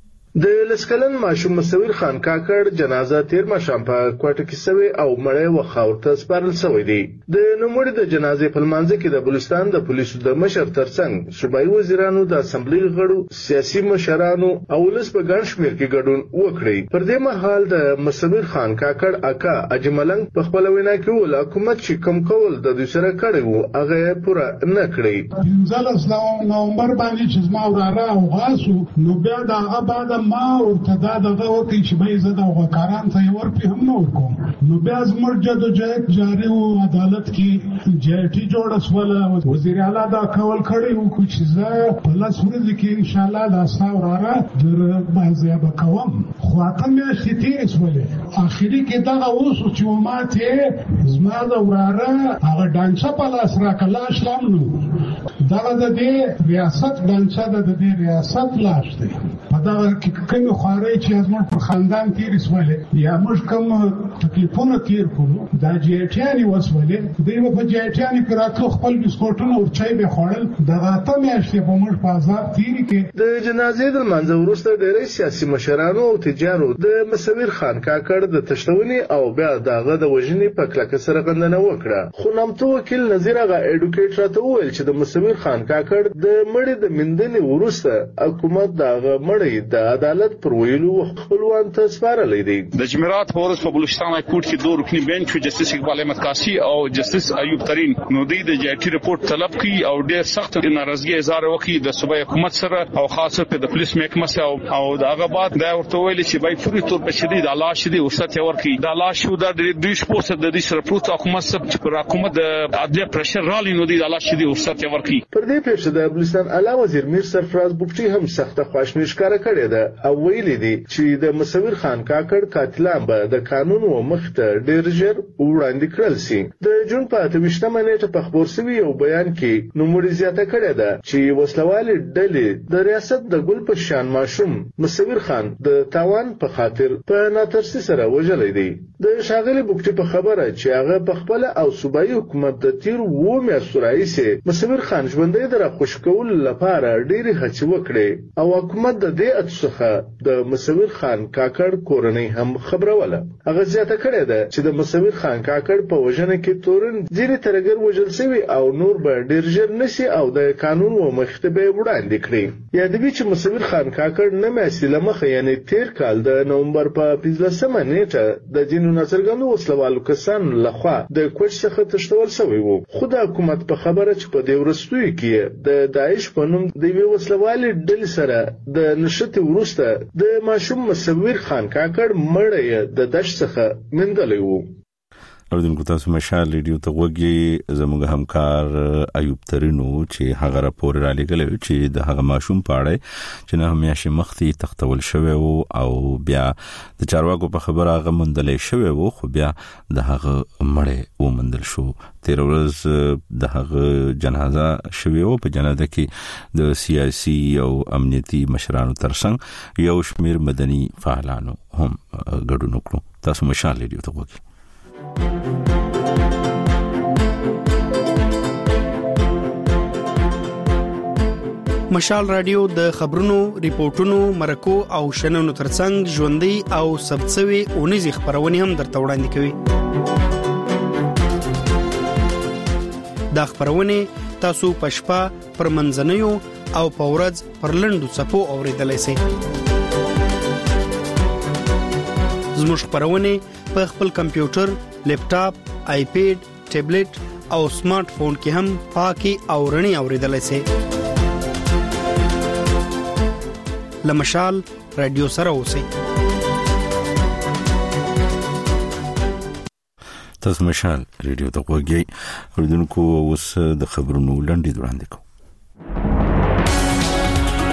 د لسکلن ماشوم مصور خان کاکړ جنازه تیر مشام په کوټه کې سوي او مړی وخاورته سپارل شوی دی. د نوموړي د جنازې په لمانځه کې د بلوچستان د پولیسو د مشر ترڅنګ صوبایي وزیرانو، د اسمبلی غړو، سیاسي مشرانو او ولس په ګڼ شمېر کې ګډون وکړي. پر دې مهال د مصور خان کاکړ اکا اجملنګ په خپل وینا کې ول حکومت چې کوم کول د دوی سره کړی وو هغه پوره نه کړی.
پنځلس نومبر باندې چې ما وراره او غاسو نو بیا دا هغه بعد ما ورته دا دغه وکړي چې به زه د وکاران ته ورپی هم نه وکم. نو بیا زموږ جدوجہد جاری وو، عدالت کې جیټي جوړه سوله، وزیر اعلی دا کول کړی وو چې زه په لاس ورځ کې ان شاء الله دا ساوراره در باندې وکوم. خو اته میاشتې تیرې سولې، اخري کې دا اوس چې ماته زما د وراره هغه ډانچه په لاس راکړه شلم نو دا د دې ریاست ډانچه د دې ریاست لاش دی. په دا کې کوم خواري چې زموږ پر خاندان تیر سولې یا موږ کوم تکلیفونه تیر کړو دا جیټیانی وسولې دوی په جیټیانی کې راتلو خپل بسکوټونه او چای به خوړل. دغه ته میاشتې په موږ په عذاب تیر کې.
د جنازې د منځ وروسته ډېری سیاسي مشرانو او تجارو د مصور خان کاکړ د تشتونې او بیا دغه د وژنې په کلکه سره غندنه وکړه. خو نامتو وکیل نظیر هغه اډوکیټ راته وویل چې د مصور خان کاکړ د مړي د مندنې وروسته حکومت دغه مړی د عدالت پر ویلو خپلوان ته سپارلی دی.
د جمعرات ورځ په بلوچستان های کورټ کې دوه رکني بنچ جسټس اقبال احمد قاسی او جسټس ایوب ترين نو د جیټي رپورت طلب کړي او ډېر سخت ناراضګي اظهار وکړي د صوبایي حکومت سره او خاصه په د پولیس محکمه سره او دغه بعد دا ورته ویل چې بای فوري تور په شدید علاش دي ورسته ورکړي. د علاش شو د دوی شپو سره د دې سره پروت حکومت سره چې پر حکومت د عدلیه پرشر رالي نو د علاش دي ورسته ورکړي.
پر دې پیښه د بلوچستان اعلی وزیر میر سرفراز بوکچي هم سخت خواشنی ښکارا کړې ده او ویلي دي چې د مصور خان کاکړ قاتلان به د قانون و مخته ډېر ژر وړاندې کړل شي. د جون په اته ویشتمه نیټه په خبر شوي یو بیان کې نوموړي زیاته کړې ده چې وسلوالې ډلې د ریاست د ګل په شان ماشوم مصور خان د تاوان په خاطر په ناترسي سره وژلی دی. د شاغلي بوکچي په خبره چې هغه په خپل او صوبایي حکومت د تیر و میاشتو راهیسې مصور خان ژوندی در خوش کول لپاره ډېرې هڅې وکړې او حکومت د دې څخه د مصور خان کاکړ کورنۍ هم خبروله. هغه زیاته کړې ده چې د مصور خان کاکړ په وژنه کې تورن ځینې ترګر وژل شوي او نور به ډېر ژر نشي او د قانون و مخته به وړاندې کړي. یادوي چې مصور خان کاکړ نه میاشتې له مخه یعنی تیر کال د نومبر په پنځلسمه نیټه د ځینو ناڅرګندو وسلوالو کسانو لخوا د کوټ څخه تښتول شوی وو. خو د حکومت په خبره چې په دې وروستیو کې د داعش په نوم د یوې وسلوالې ډلې سره د نښتې وروسته د ماشوم مصور خان کاکړ مړی د دشت څخه مندلی وو.
اوریدونکو تاسو مشال ریډیو ته وګورئ. زموږ همکار ایوب ترينو چې هغه راپور را لګل چې د هغه ماشوم په اړه چې نه همیشه مختی تختول شوی وو او بیا د چارواکو په خبره هغه مندلې شوی وو خو بیا د هغه مړی ومندل شو. تیر ورځ د هغه جنازه شوی وو. په جنازه کې د سیاسي او امنیتي مشرانو ترڅنګ یو شمیر مدني فعالانو هم ګډون وکړو. تاسو مشال ریډیو ته وګورئ.
مشال رادیو د خبرونو، ریپورتونو، مرکو او شننو ترڅنګ ژوندۍ او ثبتسوي اونیزي خبرونه هم درته وړاندې کوي. دا خبرونه تاسو پښپا پر منځنیو او پورز پر لندو صفو اوریدلای شئ. زموږ خبرونه په خپل کمپیوټر، لیپټاپ، آیپیډ، ټابلیټ او سمارټ فون کې هم پاکي او رڼي اوریدلای شئ. لمشال رادیو سره اوسئ.
تاسو مشال ریډیو ته وګورئ. اوریدونکو اوس د خبرونو لنډي وړاندې کوم.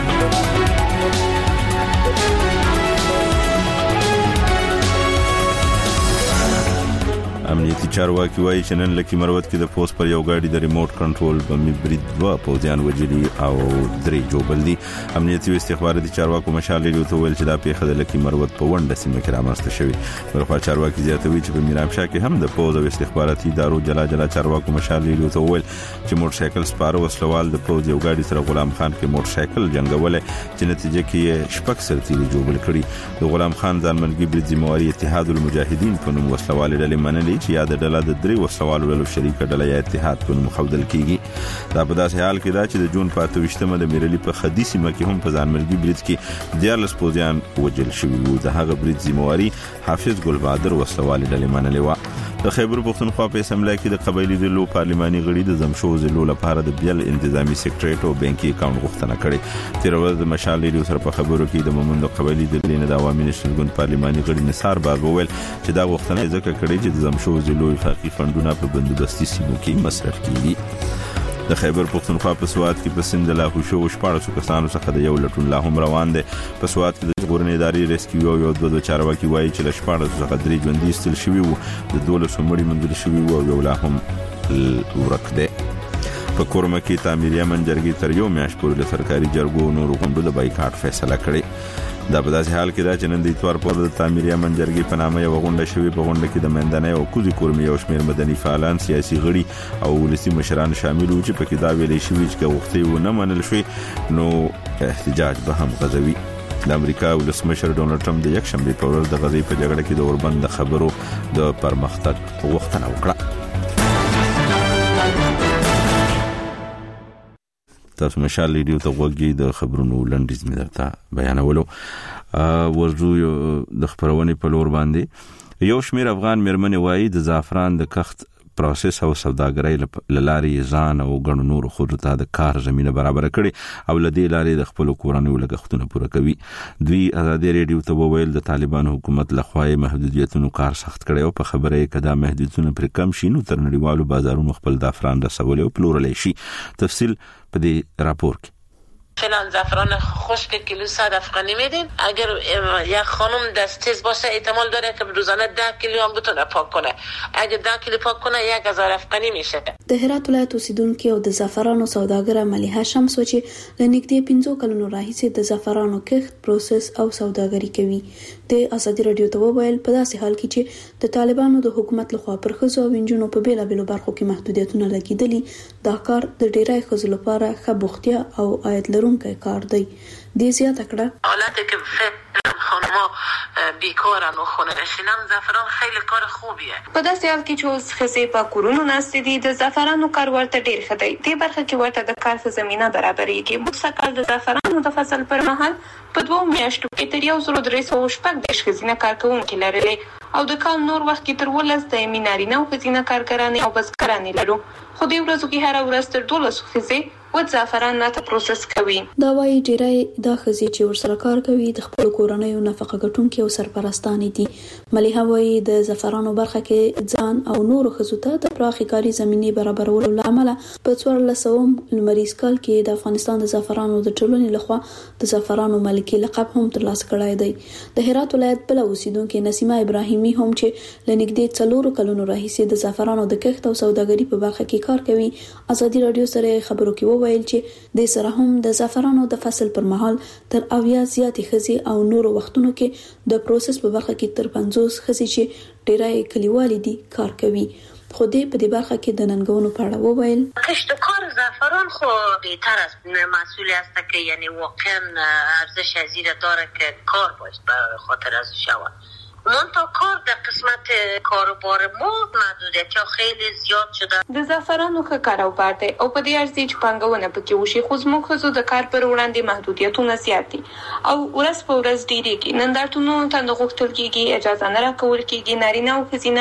امنیتي چارواکي وایي چې نن لکه مروت کې د پوس پر یو گاډي د ریموټ کنټرول بمي برید دوه پوځیان وجلي او درې جوړل دي. امنیتي استخباراتي چارواکو مشال لري ته ویل چې دا پیښه د لکه مروت په ونده سیمه کې رامنځته شوې. ورخوا چارواکي زیاتوي چې په میرامشاه کې هم د پوز او استخباراتي ادارو جلا جلا چارواکو مشال لري ته ویل چې موټر سایکل سپارو وسلوال د پوز یو گاډي سره غلام خان کې موټر سایکل جنگول چې نتیجه کې شپږ سرتیري جوړل کړي. د غلام خان ځانمنګي برید ذمہواری اتحاد المجاهدین په نوم وسلوال ډلې منلي چې یا د ډله د درې وسوالو له شریک ډله یا اتحاد په نوم خودل کیږي. دا په داسې حال کې دا چې د جون په اته ویشتمه د میرلی په خدي سیمه کې هم په ځانمرګي برید کې دیارلس پوځیان وژل شوي وو. د هغه برید ذمہواری حافظ ګل بهادر وسوال ډلې منلې و. د خیبر پښتونخوا په اسمبلی کې د قبایلی ډلو پارلماني غړي د زمشو ضلع لپاره د بیل انتظامی سیکریټریټ او بانکي اکاونټ غوښتنه کړې. تیر ورځ د مشال لري سره په خبرو کې د مومند قبایلی ډلې نه د عوامي نشنګون پارلماني غړي نثار باز وویل چې دا غوښتنه ځکه کړې چې د زمشو ضلع وفاقي فندونه په بندوبستي سیمو کې مصرف کیږي. د خیبر پښتونخوا په سواد کې په سند لا خو شو شپږ کسانو څخه د یو لټون لا هم روان دي. په سواد کې د ژغورنې ادارې ریسکیو یو د دوه چارواکي وایي چې ل شپږ څخه درې ژوندۍ استل شوي وو، د دولسو مړي موندل شوي وو او یو لا هم ورک دي. په کورمه کې تعمیري منجرګي تر یو میاشت پورې له سرکاري جرګو نور غونډو د بایکاټ فیصله کړې. دا په داسې حال کې دا چې نن د اتوار په ورځ د تعمیري منجرګي په نامه یو غونډه شوې. په غونډه کې د مندنۍ او کوزي کورمي او شمیر مدني فعالان، سیاسي غړي او ولسي مشران شامل وو چې په کې دا ویلې شوې چې غوښتي و نه منل شوی نو احتجاج به هم غځوي. د امریکا ولسمشر ډونالد ټرمپ د یک شنبه په ورځ د غزې په جګړه کې د اوربند خبرو د پرمختګ غوښتنه وکړه. تاسو مشال لیدو ته وګورئ د خبرونو لنډیز مې درته بیانولو. ورجو د خبرونه په لور باندې یو شمیر افغان مرمنې وایي د زعفران د کښت پروسس او سوداګرۍ لارې ځان او غنو نور خودته د کار زمينه برابر کړي او لدې لارې د خپل کورنۍ لګښتونه پوره کوي. دوی ازادي ریډیو ته وویل د طالبان حکومت لخوا محدودیتونو کار سخت کړي او په خبره کې دا محدودیتونه پر کم شینو تر نړیوالو بازارونو خپل د افغان رسول او پلورل شي. تفصیل په دې راپور کې.
فعلا زعفران خشک کیلو صد افغانی میدین. اگر یک خانم دستیز باشه احتمال داره که روزانه ده کیلو هم بتونه پاک کنه. اگر ده کیلو پاک کنه یک هزار افغانی میشه.
د هرات ولایت اوسیدونکو او د زعفرانو سوداګر مليحه شمس و چې لنګدې پنځو کلونو راهیسې د زعفرانو کښت پروسس او سوداګري کوي. د ازادي رادیو ته وویل په داسې حال کې چې د طالبانو د حکومت لخوا پر ښځو او نجونو په بیلابیلو برخو کې محدودیتونه لګیدلي، دا کار د ډیری ښځو لپاره ښه بوختیا او عاید لرونکی کار دی. دې زیاته کړه
حالت که خانما بیکارن و خونه نشینن زعفران خیلی کار خوبیه.
په داسې حال کې چې اوس ښځې په کورونو ناستې دي د زعفرانو کار ورته ډیر ښه دی. دې برخه کې ورته د کار ښه زمینه برابرېږي. موږ سږکال د زعفرانو د فصل پر مهال په دوه میاشتو کې تر یو زر درې سوه شپږ دېرش ښځینه کارکوونکي لرلې او د کال نور وخت کې تر ولس دایمي نارینه او ښځینه کارګرانې او بزګرانې لرو. خو دې ورځو کې هره ورځ تر دولسو ښځې و زعفران نه پروسس کوي.
دا وايي ډیری دا ښځې چې ورسره کار کوي د خپل کورنیو نفقه ګټونکي او سرپرستانې دي. مليحه وايي د زعفرانو برخه کې ځان او نورو ښځو ته د پراخي کاري زمینې برابرولو لامل په څوارلس سوه لمریز کال کې د افغانستان د زعفرانو د ټولنې لخوا د زعفرانو ملکي لقب هم ترلاسه کړی دی. د هرات ولایت بل اوسیدونکو نسیمه ابراهیمي هم چې لنګدې څلورو کلونو راهیسې د زعفرانو د کښت او سوداګري په برخه کې کار کوي. ازادي رادیو سره خبرو کې وویل چې د سره هم د زعفرانو د فصل پر مهال تر اویا زیاتې ښځې او نورو وختونو کې د پروسس په برخه کې تر پنځوس ښځې چې ډیری کلیوالې دي کار کوي. خو دې په دې برخه کې د ننګونو په اړه وویل
کشتکار زعفران خو بهتر است مسئول است که یعنی واقعا ارزش زیاده داره که کار باید به خاطر از شود. منتها کار در قسمت کاروبار ما محدودیت یا خیلی زیاد شده.
د زعفرانو ښه کاروبار دی او په دې ارزي چې پانګونه پکې وشي، خو زموږ ښځو د کار پر وړاندې محدودیتونه زیات دي او ورځ په ورځ ډیریږي. نندارتونونو ته نه غوښتل کېږي، اجازه نه راکول کېږي، نارینه او ښځینه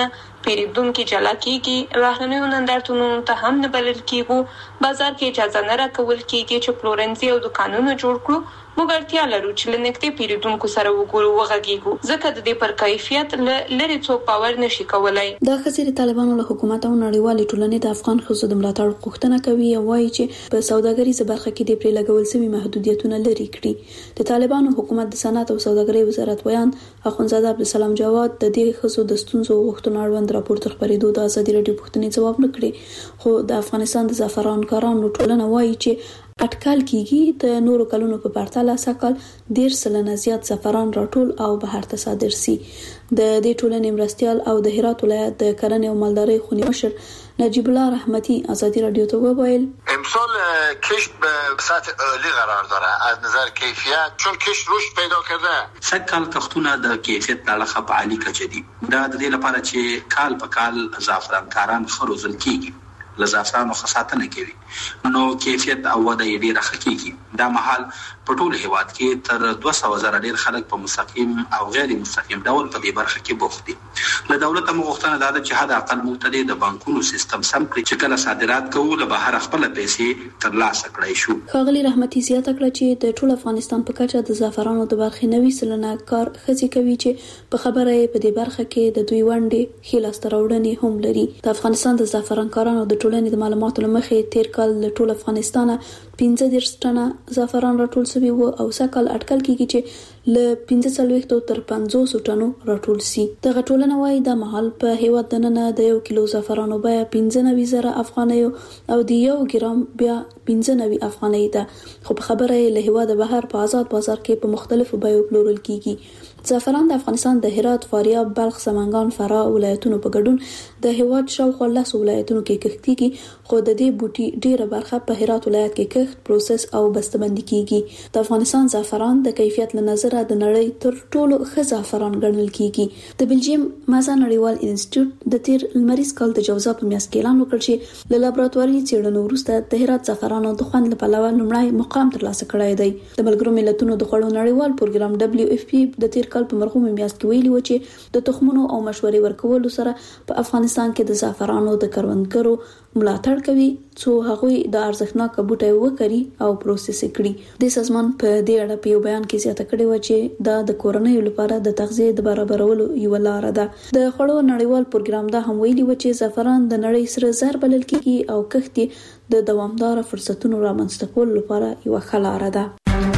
پیریدونکو جلا کیږي بهرنیو نندارتونونو ته هم نه بلل کیږي بازار کې اجازه نه راکول کیږي چې پلورنځي او دکانونه جوړ کړو موږ اړتیا لرو چې لنکته پیریدونکو سره وګورو وغږیږو ځکه د دې پر کیفیت لري څوک باور نشي کولای.
دا خزر طالبانو له حکومت او نړیوالې ټولنې د افغان ښځو د ملاتړ غوښتنه کوي او وایي چې په سوداګریزه برخه کې د پرې لګول شوی محدودیتونه لري کړي. د طالبانو حکومت د صنعت او سوداګرۍ وزارت ویان اخوندزاده عبدالسلام جواد د دې ښځو د ستونزو غوښتنو اړوند راپور تر خبرېدو د ازادي راډیو پوښتنې ځواب نه کړي خو د افغانستان د زعفران کارانو ټولنه وایي چې اټکل کیږي د نورو کلونو په پرتله سکل ډیر سلنه زیات زعفران راټول او بهر ته صادر سي. د دې ټولنې مرستيال او د هرات ولایت د کرنې او مالدارۍ خونی مشر نجیب الله رحمتی ازادی رادیو ته وویل
امسال کشت به سطح عالی قرار داره از نظر کیفیت چون کشت رشد پیدا کرده.
سکل کښتونه د کیفیت په اړه خپ عالی کچه دي. دا د دې لپاره چې کال په کال زعفران کاران خروزل کیږي لزعفرانو خصاتنه کوي نو کیفیت او وده یې ډیره حقيقي. دا مهال په ټول هیواد کې تر دوه سوه زره ډیر خلک په مستقیم او غیر مستقیم ډول په دې برخه کې بوخت دي. له دولت مغوښتنه ده چې حد اقل مبتدی د بانکونو سیستم سم کړي چې کله صادرات کوو له بهر خپل پیسې ترلاسه کړای شو.
خاغلی رحمتي زیاته کړه چې د ټول افغانستان په کچه د زعفرانو د برخې نوي سلنه کار خزي کوي چې په خبره یې په دې برخه کې د دوی ونډې خلاص تراوړنې هم لري. د افغانستان د زعفران کارانو د ټولنې د معلوماتو لمخې تیر کال له ټول افغانستانه پنځه دېرش ټنه زعفران راټول شوی و او سکل اټکل کیږي چې له پنځه څلوېښت تر پنځوس ټنو راټول سي. دغه ټولنه وايي د محل په هیواد دننه د یو کیلو زعفرانو بیه پنځه نوي زره افغانۍ او د یو ګرام بیا پنځه نوي افغانۍ ده خو په خبره یې له هیواد بهر په آزاد بازار کې په مختلفو بیو پلورل کیږي. زعفران د افغانستان د هرات، فاریاب، بلخ، سمنګان، فراه ولایتونو په ګډون د هیواد شاوخوا لس ولایتونو کې کښتيږي خو د دې بوټي ډیره برخه په هرات ولایت کې کښت، پروسس او بسته‌بندي کیږي. د افغانستان زعفران د کیفیت له نظره د نړۍ تر ټولو ښه زعفران ګڼل کیږي. د بلجیم مازا نړیوال انسټیټیوټ د تیر لمریز کال د جوزا په میاشت کې اعلان وکړ چې له لابراتواري څېړنو وروسته د هرات زعفرانو د خوند له پلوه لومړی مقام ترلاسه کړی دی. د ملګرو ملتونو د خوړو نړیوال پروګرام دبليو اف پی د تیر کال په مرغومه میاشت کې ویلي و چې د تخمونو او مشورې ورکولو سره په افغانستان کې د زعفرانو د کروندګرو ملاتړ کوي څو هغوی د ارزښتناک بوټي وکري او پروسس کړي. د سازمان په دې اړه په یو بیان کې زیاته کړې و چې دا د کورنیو لپاره د تغذیه د برابرولو یو لار ده. د خوړو نړیوال پروګرام دا هم ویلي و چې زعفران د نړۍ سره زر بلل کیږي او کښت د دوامدار فرصتونو رامنځته کولو لپاره یو ښه لار ده.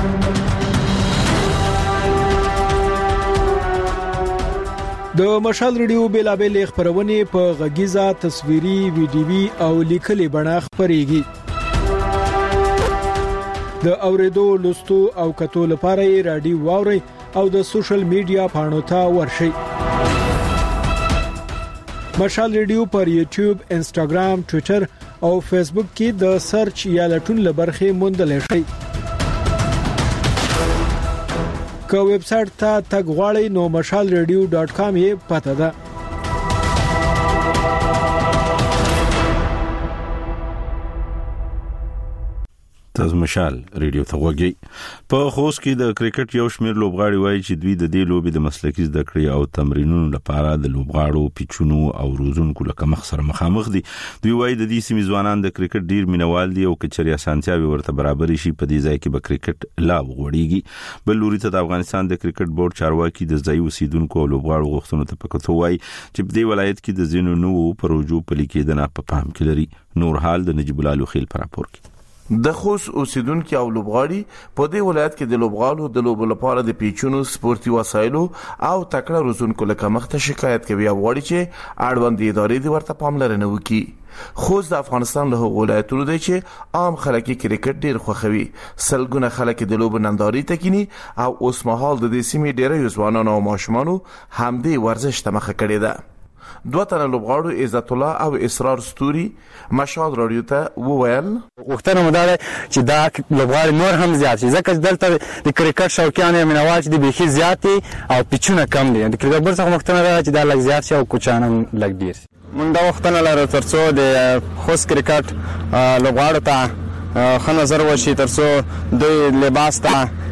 د مشال ریډیو بیلابل خبرونه په غږیزه تصویري ویډیوي او لیکلي بڼه خبريږي. د اوریدو لوستو او کتو لپاره رادیو واوري او د سوشل میډیا پاڼو ته ورشي. مشال ریډیو پر یوټیوب، انستګرام، ټوئیټر او فیسبوک کې د سرچ یا لټون لبرخه موندل شي. که ویب سټ ته تګ غواړئ نو مشال ریډیو ډاټ کام یې پته ده.
تاسو مشال ریډیو ته وګورئ. په خوست کې د کرکټ یو شمېر لوبغاړي وایي چې دوی د دې لوبې د مسلکي زده کړې او تمرینونو لپاره د لوبغاړو پیچونو او روزونکو لکه مخ سره مخامخ دي. دوی وایي د دې سیمې ځوانان د کرکټ ډیر مینوال دي او کچري اسانتیاوي ورته برابر شي په دې ځای کې به کرکټ لا وغوړيږي. بل لوري ته د افغانستان د کرکټ بورډ چارواکي د ځای اوسیدونکو او لوبغاړو غوښتنو ته پکې وایي چې په دې ولایت کې د زینو نوو پروژو پلي کېدنه په پام کې لري. نور حال د نجیب الله خیل پر راپور کې.
د خوست اوسیدونکو او لوبغاړي په دې ولایت کې د لوبغاړو د لوبو لپاره د پیچونو سپورتي وسایلو او تکړه روزونکو لکه مخته شکایت کوي او غواړي چې اړوند ادارې د ورته پاملرنه وکړي. خوست د افغانستان له ولایتونو دی چې عام خلک کرکټ ډیر خوښوي. سلګونه خلک د لوبو ننداري تکینی او اوس مهال د دې سیمې ډیری ځوانانو او ماشومانو همدې ورزش ته مخه کړې ده. دوه تنه لوبغاړو عزت الله او اسرار ستوري مشال رادیو ته وویل
وختونه مدار چې دا لوبغاړي نور هم زیات شي ځکه دلته د کرکټ شوقیان یې منوال چې د بيخي زیات او پیچونه کم دي. د کرکټ برڅخه وختونه چې دا لږ زیات شي او کوچانم لږ ډیر. مونږ دا وختونه لاره ترڅو د خوست کرکټ لوبغاړو ته خو نظر وشي ترڅو د لباس ته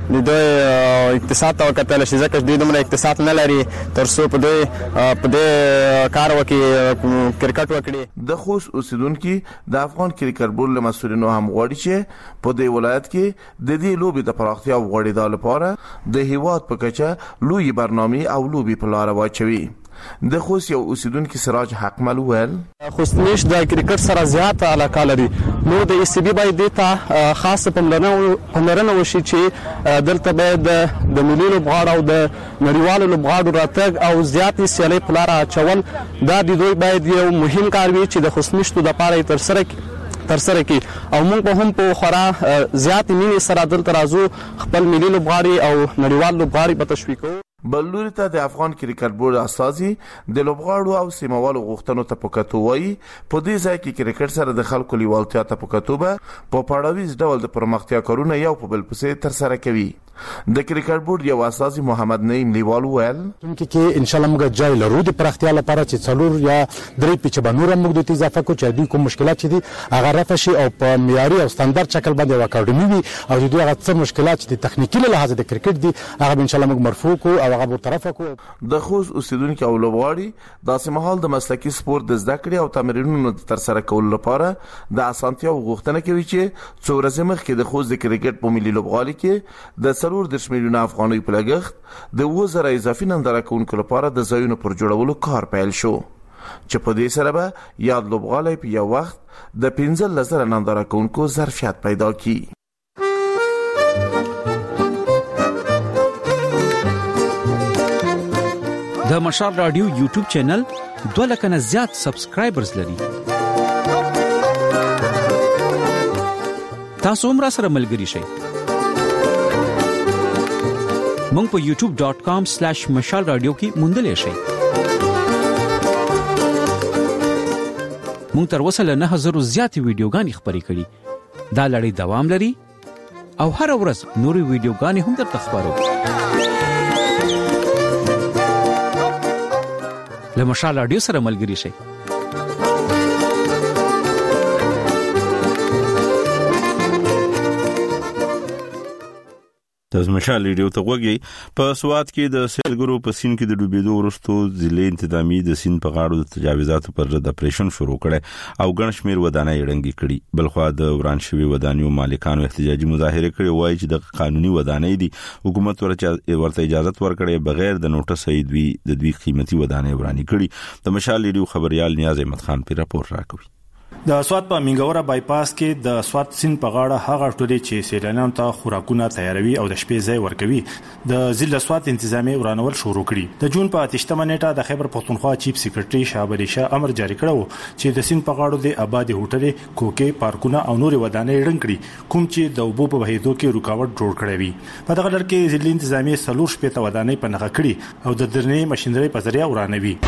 د دوی اقتصاد ته وکتل شي ځکه دوی دومره اقتصاد نه لري تر څو په دوی په دې کار وکړي کرکټ وکړي.
د خوست اوسیدونکو د افغان کرکټ بورډ له مسؤلینو هم غواړي چې په دې ولایت کې د دې لوبې د پراختیا غوړېدا لپاره د هیواد په کچه لوی برنامه او لوبې په لار واچوي. د خوست یو اوسیدونکو سراج حقمل ویل
خوستمیش د کرکټ سره زیات علاقه لري نو د ای سی بي باید ته خاصه پملرنه وشي چې دلته باید د ملي لوبغاړو او د نړیوالو لوبغاړو راتګ او زیاتې سیالۍ په لار اچول دا د دوی باید یو مهم کار وي چې د خوستمیشتو د پاره تر سره تر سره کی او موږ په هم په خورا زیات مینې سره دلته راځو خپل ملي لوبغاړي او نړیوال لوبغاړي په تشویق کوو.
بلوري ته د افغان کرکټ بورډ استازي د لوبغاړو او سیموالو غوښتنو ته پکاتو وایي په دې ځای کې کرکټ سره د خلکو لیوالتیا ته پکاتو به په پاړاویز ډول د پرمختیا کارونه یو په بل پسې تر سره کوي. د کرکټ بورډ یو استازي محمد نعیم لیوال ویل
چې ان شاء الله موږ ځای لرو د پراختیا لپاره چې څلور یا درې پیچ بنور موږ د اضافه کو چې د کوم مشکلات چې دي هغه رفع شي او په معیاري او ستاندرد شکل باندې وکړو وي او د هغه څه مشکلات چې د تخنیکی له لحاظه د کرکټ دي هغه ان شاء الله موږ مرفوع کو او هغه برطرف کو.
د خوست اوسیدونکو او لوبغاړي د سیمهال د مسلکی سپورت د زده کړې او تمرینونو تر سره کولو لپاره د اسانتیا غوښتنه کوي چې څو ورځې مخکې د خوست د کرکټ په ملي لوبغاړي کې د څلور دیرش میلیونه افغانۍ په لګښت د اووه زره اضافي ننداره کوونکو لپاره د ځایونو پر جوړولو کار پیل شو چې په دې سره به یاد لوبغاړي په یو وخت د پنځه زره ننداره کوونکو ظرفیت پیدا کړي.
د مشال رادیو یوټیوب چینل دوه لک نه زیات سبسکرایبرز لري. تاسو هم را سره ملګري شئ. مونږ په یوټیوب ډاٹ کام سلیش مشال رادیو کې موندلې شئ. مونږ تر اوسه له نه هزار زیات ویډیوګانې خبرې کړې. دا لړۍ دوام لري او هر ورځ نورې ویډیوګانې هم درته خبرو. له مشال رادیو سره ملګري شئ.
د مشال ریډیو ته وګورئ. په سواد کې د سیلګرو په سین کې د ډوبېدو وروسته ضلع انتظامی د سین په غاړو د تجاوزاتو پر ضد اپریشن شروع کړي او ګڼ شمېر ودانۍ ړنګې کړي. بلخوا د وران شوي ودانیو مالکانو احتجاجي مظاهره کړې وایي چې د قانوني ودانۍ دي حکومت ورته اجازه ورکړي بغیر د نوټس ایدوي د دوی قیمتي ودانۍ ورانې کړي. د مشال ریډیو خبريال نیاز احمد خان په راپور راکوي.
د سواد په منګوره بایپاس کې د سواد سین په غاړه هغه ټولې چې سیلانیانو ته خوراکونه تیاروي او د شپې ځای ورکوي د ضلع سواد انتظامی ورانول شروع کړي. د جون په اتشتمه نیټه د خیبر پختونخوا چیف سیکریټري شابری شاه امر جاری کړو چې د سین په غاړو د آبادی هوټلې کوکې پارکونه او نور ودانۍ ړنګ کړي کوم چې د اوبو په بهیدو کې رکاوټ جوړ کړی وي. په دغه لړ کې ضلع انتظامی سلور شپې ته ودانۍ په نغه کړي او د درنې ماشينري په ذریعہ ورانوي.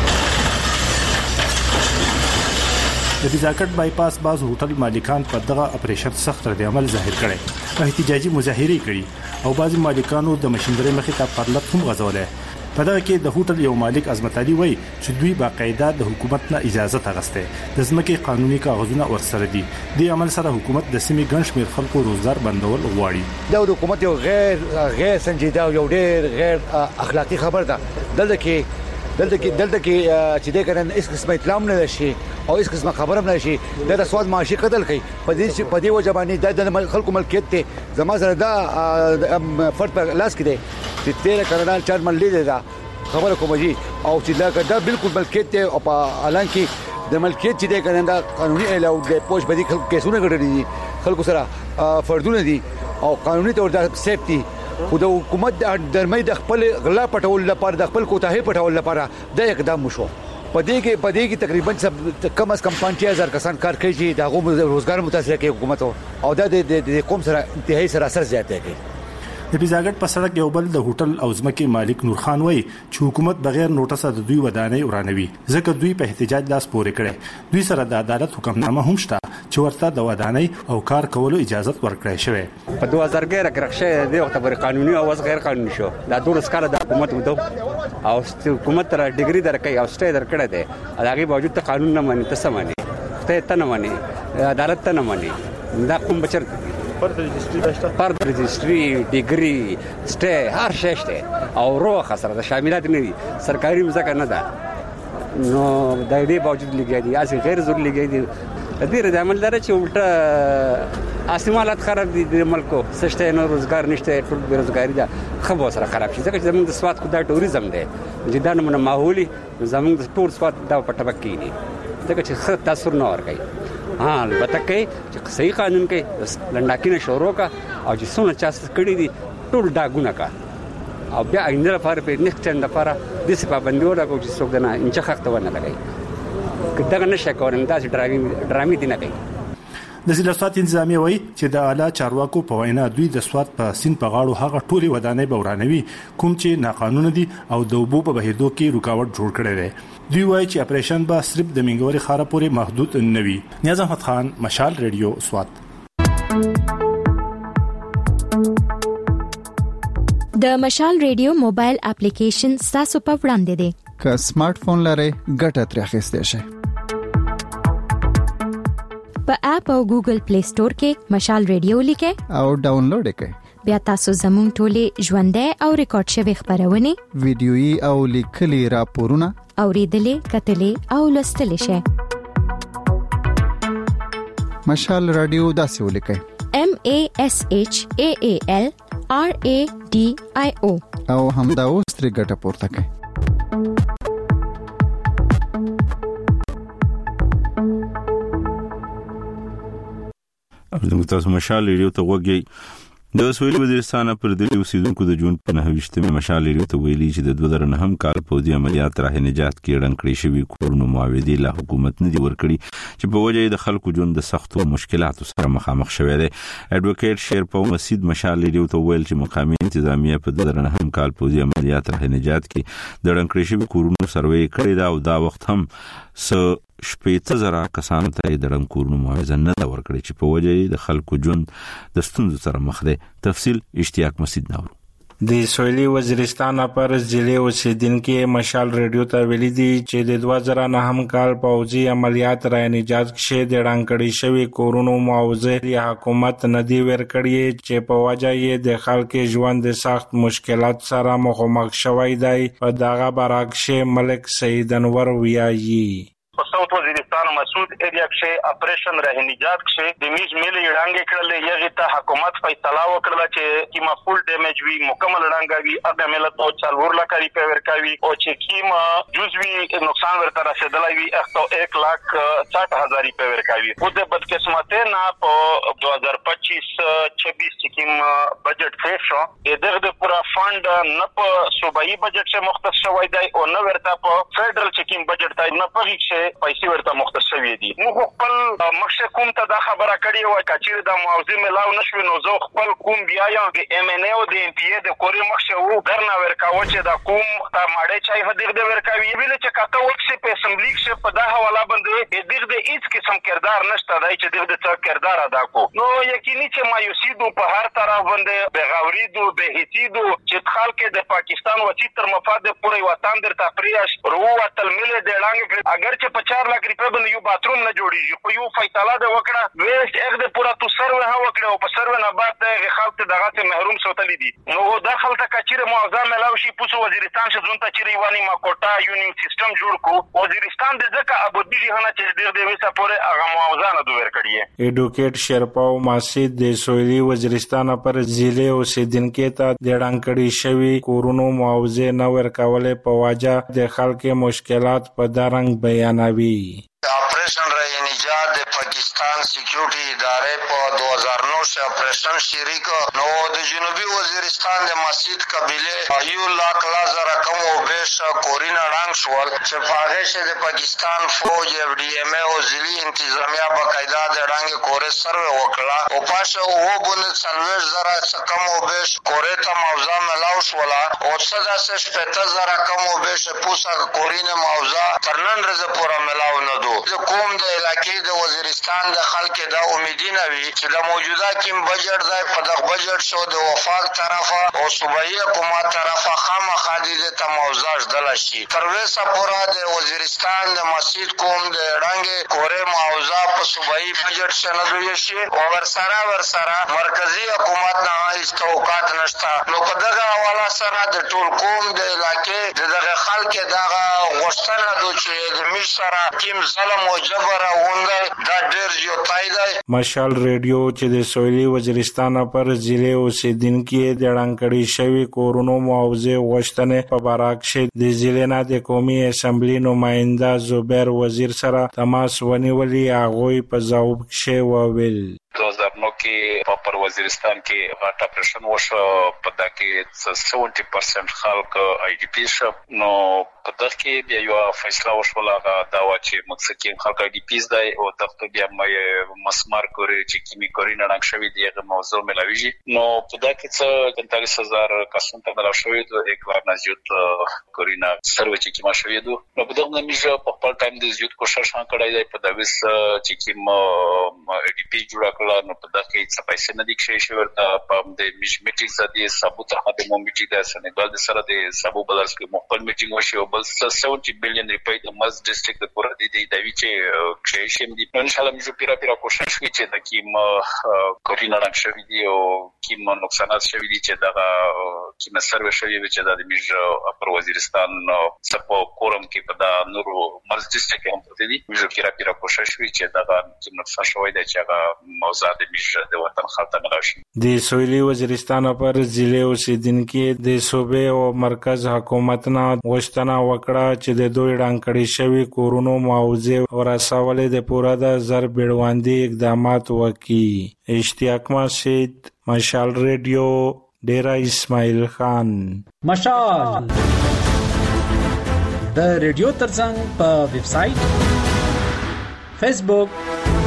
د بیزاکټ بایپاس باز هوټل مالکان په دغه اپریشن سخت رد عمل ظاهر کړي او احتجاجي مظاهره کړي او بعضی مالکانو د ماشينري مخې ته پرلط هم غځولې. په دغه کې د هوټل یو مالک عظمت علي وایي چې دوی باقاعده د حکومت نه اجازه تغسته د ځمکې قانوني کاغذونه ورسره دي. د عمل سره حکومت د سیمې ګڼ شمېر خلکو روزګار بندول غواړي.
دا د حکومت یو غیر غیر سنجیده او یو ډېر غیر اخلاقی خبر ده. دلته کې دلته کې دلته کې چې د کنن اس قسمه اطلاع نه شي او اس قسمه خبره نه شي د سواد معاشي قتل کوي په دې په دې وجه باندې د خلکو ملکیت ته زما سره دا فرد په لاس کې دی چې تیر کانال چار ملي دا خبره کوم جی او چې دا دا بالکل ملکیت ته او په اعلان کې د ملکیت چې د کنن دا قانوني اعلان د پوش بدی خلکو کیسونه غړي خلکو سره فردونه دي او قانوني تور د سیفټي خو د حکومت د درمۍ د خپل غلا پټول لپاره د خپل کوتاهي پټول لپاره د اقدام وشو. په دې کې په دې کې تقریبا کم از کم پنځه هزار کسان کار کوي چې د هغو روزګار متاثر کوي حکومت او دا د قوم سره انتهایی سره اثر زیاته کوي.
د بیزاګټ په سړک یو بل د هوټل او ځمکې مالک نور خان وایي چې حکومت بغیر نوټس د دوی ودانۍ ورانوي ځکه دوی په احتجاج لاس پورې کړي. دوی سره د عدالت حکمنامه هم شته چې ورته د ودانۍ او کار کولو اجازه ورکړی شوی.
په دوه زره کې راکړښه دی وخت پر قانوني او غیر قانوني شو دا ټول سکاله د حکومت ودو او حکومت تر ډیګري درکې او سټې درکړه دی هغه باوجود ته قانون نه مانی ته سمانی ته ته نه مانی عدالت ته نه مانی دا کوم بچر
فرد رجستری شته
فرد رجستری ډیګري سټه هر شی شته او روخه سره د شاملات نه دي سرکاري مزکه نه ده نو د دې باوجود لګیا دي اسی غیر ضروري لګیا دي د دې د عمل لري چې الټا اسمالات خراب دي د ملکو سشته نو روزګار نشته ټول بیروزګاری ده خبر سره خراب شي ځکه چې زموږ د سواد خو دا ټوریزم دی چې دا نمونه ماحولي زموږ د ټول سواد دا په ټبک کې دي ځکه چې خط تاثیر نه ورکوي ها البته کې چې صحیح قانون کې لنډاکینه شروع کا او چې څونه چا کړی دي ټول ډاګونه کا او بیا آینده لپاره په نیکسټ ټایم لپاره د څه پابندي ولګو چې څوک نه انچ خخته ونه لګي کله نه شکورن دا چې ډرامي ډرامي دي نه کوي
د ضلع سواد انتظامیه وایي چې د اعلی چارواکو په وینا دوی د سواد په سیند په غاړو هغه ټولي ودانۍ به ورانوي کوم چې ناقانونه دي او د اوبو په بهیدو کې رکاوټ جوړ کړی دی دوی وایي چې اپریشن به صرف د منګوري خاره پورې محدود نه وي نیاز احمد خان مشال ریډیو سواد
د مشال ریډیو موبایل اپلیکیشن تاسو په وړاندې دی
که سمارټ فون لرئ ګټه ترې اخیستئ شئ
په اپ او ګوګل پلی سٹور کې مشال ریډیو لیکئ
او ډاونلوډ کړئ
بیا تاسو زموږ ټولې ژوندۍ او ریکارډ شوی خبرونه
ویډیويي او لیکلي راپورونه
اوریدلې کتلې او لوستلې شئ
مشال رادیو داسې ولیکئ
M A S H A A L R A D I O
او همدا اوس ترې ګټه پورته کړئ
زموږ تاسو مشال ریډیو ته وګورئ د سویلي وزیرستان پر د اوسیدونکو د جون په نهه ویشتمه مشال ریډیو ته ویلي چې د دوه زره نهم کال پوځي عملیات راه نجات کې ډنګ کړی شوی کورونو معاوضې له حکومت نه دی ورکړي چې په وجه د خلکو جون د سختو مشکلاتو سره مخامخ شوی دی اډوکیټ شیرپو مسید مشال ریډیو ته ویل چې مقامي انتظامیه په دوه زره نهم کال پوځي عملیات راه نجات کې د ډنګ کړی شوی کورونو سروې کړی دا او دا وخت هم س شپېته زره کسانو ته د ډنګ کورونو معاوضه نه دا ورکړي چې په وجه د خلکو جون د ستونزو سره مخ دی تفصیل اشتیاق مسید ناورو
د سویلي وزیرستان پر ضلع اوسیدونکو مشال ریډیو ته ویلي دي چې د دوه زره نهم کال پوځي عملیات راه نجات کې د ډنګ کړي شوی کورونو معاوضه یا حکومت نه دی ورکړي چې په وجه یې د خلکو ژوند د سخت مشکلات سره مخامخ شوی دی په دغه برعکس ملک سید انور ویایي
صوت وزیرستان مسعود ایریا کې اپریشن راه نجات کې د میج ملي وړاندې کړل یغه ته حکومت فیصله وکړه چې کیما فول ډیمیج وی مکمل وړاندې وی اګه ملت او څلور لک ریپیر ورکوي او چې کیما جزوی نقصان ورته رسیدلای وی اخته یک لاک ساठ هزار ریپیر ورکوي خو د بدقسمته نه په دو هزار پچیس چھبیس چې کیم بجټ فیس شو دغه د پورا فند نه په صوبایي بجټ څخه مختص شوی دی او نه ورته په فدرل چې کیم بجټ ته نه پغی پیسې ورته مختص شوی دي موږ خپل مخشه کوم ته دا خبره کړې و چې د معاوضه ملاو نشو نو زه خپل کوم بیا یا د ام ان ای او د ام پی ای د کوري مخشه وو درنه ورکاو چې دا کوم تا ماړې چای هدیغ د ورکاوي ویل چې کاته وکسه په اسمبلی کې په دا حواله باندې دغه د هیڅ قسم کردار نشته دی چې دغه د څه کردار ادا کو نو یقیني چې مایوسی دو په هر طرف باندې بغاوری دو بهتی دو چې خلک د پاکستان وتی تر مفاد پورې وطن در تفریش رو وتل مل د لانګ اگر چې چار لک روپے باندې یو باتروم نه جوړیږي خو یو فیصله ده وکړه ویسټ اګ د پورا تو سروه ها وکړه او په سروه نه بعد د خلک دغه ته محروم سوتلی دي نو داخل ته کچره معاوضه ملاوي شي پوسو وزیرستان شه ځون ته چیرې وانی ما کوټا یونین سیستم جوړ کو وزیرستان د ځکه ابودی جهانه چې د دې وسه پورې هغه معاوضه نه دوی ورکړي
اډوکیټ شیرپاو ماسید د سویلي وزیرستان پر ضلع اوسیدونکو ته د ډنګړی شوی کورونو معاوضه نه ورکولې په واجه د خلکو مشکلات په دارنګ بیانوي
operation रही निजात दे पाकिस्तान सिक्योरिटी इदारे पर दो हज़ार नौ से ऑपरेशन शरी को नौ दे जनूबी वजीरिस्तान दे मस्जिद कबीले आयु लाख लाख रकम ओ बेश कोरिना डांग शवल चफागे से दे पाकिस्तान फौज एफडीएमए ओ जिली इंतजामिया बकायदा दे डांग कोरे सर्वे वकला ओ पास ओ बुन सलवे زره کم او بیش کورې ته موضوع ملاو شوله او څه داسې شپېته زره کم او بیش پوسه کورینه موضوع تر نن ورځې پورې ملاو نه دو د کوم د علاقې د وزیرستان د خلک دا امیدونه وي چې د موجوده کیم بجټ دی په دغه بجټ شو د وفاق طرفه او صوبایي حکومت طرفه خامخا د ته موضوع ځدل شي تر وسه پورې د وزیرستان د مسجد کوم د ډنګ کورې موضوع په صوبایي بجټ شنه دوی شي او ورسره ورسره مرکزی حکومت نه هیڅ توقعات نشته نو په دغه حواله سره د ټول قوم د علاقې دغه خلک دغه غوښتنه دوی چې د مش سره کیم ظلم او جبر اونده دا ډېر یو تایید
مشال ریډیو چې د سویلي وزیرستان پر ضلع اوسیدونکو د ډنګړي شوی کورونو معاوضه غوښتنه په باره کې د ضلع نه د قومي اسمبلی نماینده زبیر وزیر سره تماس ونیولې هغه په ځواب کې وویل
دو هزار نو کې په وزیرستان کې غټ اپریشن وشو په دغه سبعین پرسنټ خلک آی ډی پی شو نو په دغه کې بیا یو فیصله وشوله دا و چې مکسکین خلک آی ډی پیز دی او دغه بیا مې مسمار کوي چې کیمی کوي نه نقش شوی دی هغه موضوع ملاویږي نو په دغه کې څه پنځه هزار کسان ته ملاو شوی دی یک بار نزیوت کورینا سروي چې کیما شوی دی نو په دغه نمیجه په خپل ټایم د زیوت کوشش کړی دی په دغه چې کیم آی ډی پی جوړ کړل نو په دغه کې څه پیسې نه دي کې شي ورته په د میج میټینګ زدي ثبوت راځي مو میټینګ د سنګال د سره د سبو بدل کې مخبل میټینګ وشي او بل سبعین بلین روپۍ د مز ډیسټریکټ د پوره د دی د ویچې کې شي ان شاء الله موږ پیرا پیرا کوشش کوي چې د کیم کورینا راک شوی دی او کیم نقصانات شوی دي چې دغه کیم سروي شوی دی چې د میج پر وزیرستان سپو کورم کې په د نورو مز ډیسټریکټ هم پته دي موږ پیرا پیرا کوشش کوي چې دغه کیم نقصان شوی دی چې هغه موضوع د میج د وطن خاطر راشي
د سویلي وزیرستان پر ضلع اوسیدونکو د صوبې او مرکز حکومت نه غوښتنه وکړه چې د دوی ډنګړي شوی کورونو معاوضه ورسولې د پوره د زر بیړواندي اقدامات وکړي اشتیاق مسجد مشال ریډیو ډیرا اسماعیل خان
مشال د ریډیو ترڅنګ په ویب سټ فیسبوک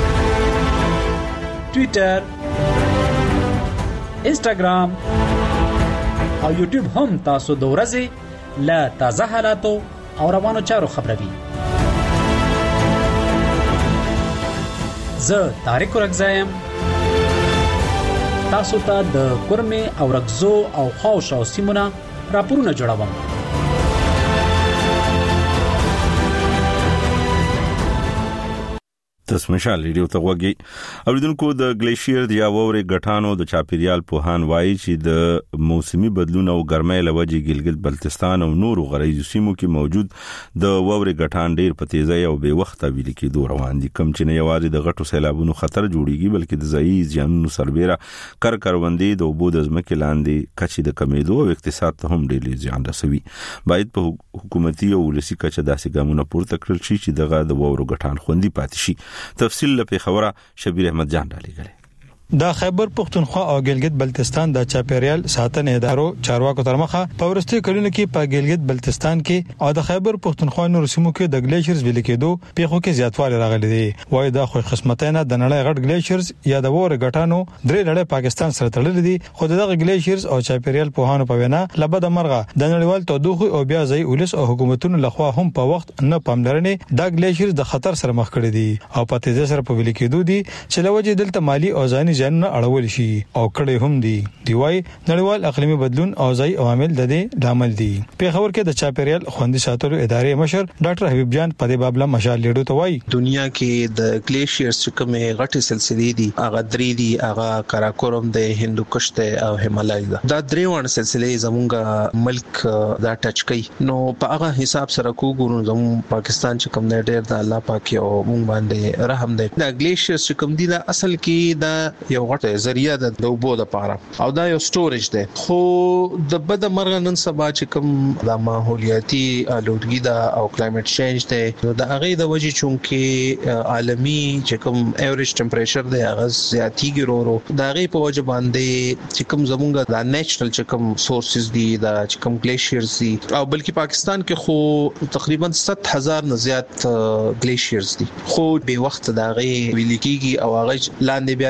ټوئیټر انسټاګرام او یوټیوب هم تاسو د ورځې لا تازه حالاتو او روانو چارو خبروي زه طارق رغزایم تاسو ته د کورمه او رغزو او خاوشو سیمونه راپورونه جوړوم
تاسمشال ریډیو ته وګورئ اوریدونکو د ګلیشیر د یاوري غټانو د چاپیریال پوهان وایي چې د موسمي بدلون او ګرمۍ لوجې ګلګت بلتستان او نورو غریزو سیمو کې موجود د ووري غټان ډیر په تیزی او به وخت ویل کېدو روان دي کم چې نه یوازې د غټو سیلابونو خطر جوړیږي بلکې د ځایي ځانونو سربېره کر کروندې د وبو د ځمکې لاندې کچې د کمیدو او اقتصاد ته هم ډیر زیان رسوي باید په حکومتي او ولسی کچه داسې ګامونه پورته کړل شي چې دغه د وورو غټان خوندي پاتې شي تفصیل لپاره خبره شبیر احمد جان را لګلې
د خیبر پختونخوا او ګلګت بلتستان د چاپیریال ساتنې ادارو چارواکو تر مخه په ورستي کلونو کې په ګلګت بلتستان کې او د خیبر پختونخوا نور سیمو کې د ګلیشرز ویل کېدو پیښو کې زیاتوالی راغلی دی وای دا خو قسمتونه د نړۍ غټ ګلیشرز یا د وره غټانو درې لړۍ پاکستان سره تړلې دي خو دغه ګلیشرز او چاپیریال په هانو په وینا لبد مرغه د نړیوال تودوخه او بیا ځای ولس او حکومتونو لخوا هم په وخت نه پاملرنې د ګلیشرز د خطر سره مخ کړي دي او په تیزه سره په ویل کېدو دي چې لوجه دلته مالی او ځاني ځان اړول شي او کړي هم دي دی وای نړیوال اقلیمي بدلون او ځای عوامل د دې عامل دي په خبر کې د چاپیریال خوندي ساتلو ادارې مشر ډاکټر حبیب جان په دې باب له مشال لیدو ته وای
دنیا کې د ګلیشیرز کومه غټه سلسله دي هغه درې دي هغه کراکورم د هندوکش ته او هیمالای دا درې وړ سلسله زمونږ ملک دا ټچ کوي نو په هغه حساب سره کوګورو زموږ پاکستان چې کوم نه ډېر د الله پاک او مونږ باندې رحم دی د ګلیشیرز کوم دي دا اصل کې دا یو غټه ذریعہ د دوبو د پاره او دا یو سټوریج دی خو د بد مرغ نن سبا چې کوم د ماحولیاتي آلودګي دا او کلایمټ چینج دی نو د هغه د وجې چونکه عالمي چې کوم ایوریج ټمپریچر دی هغه زیاتیږي ورو د هغه په وجه باندې چې کوم زمونږ د نیچرل چې کوم سورسز دي د چې کوم ګلیشیرز دي او بلکې پاکستان کې خو تقریبا سات هزار نه زیات ګلیشیرز دي خو به وخت د هغه ویل کېږي او هغه لاندې بیا راځي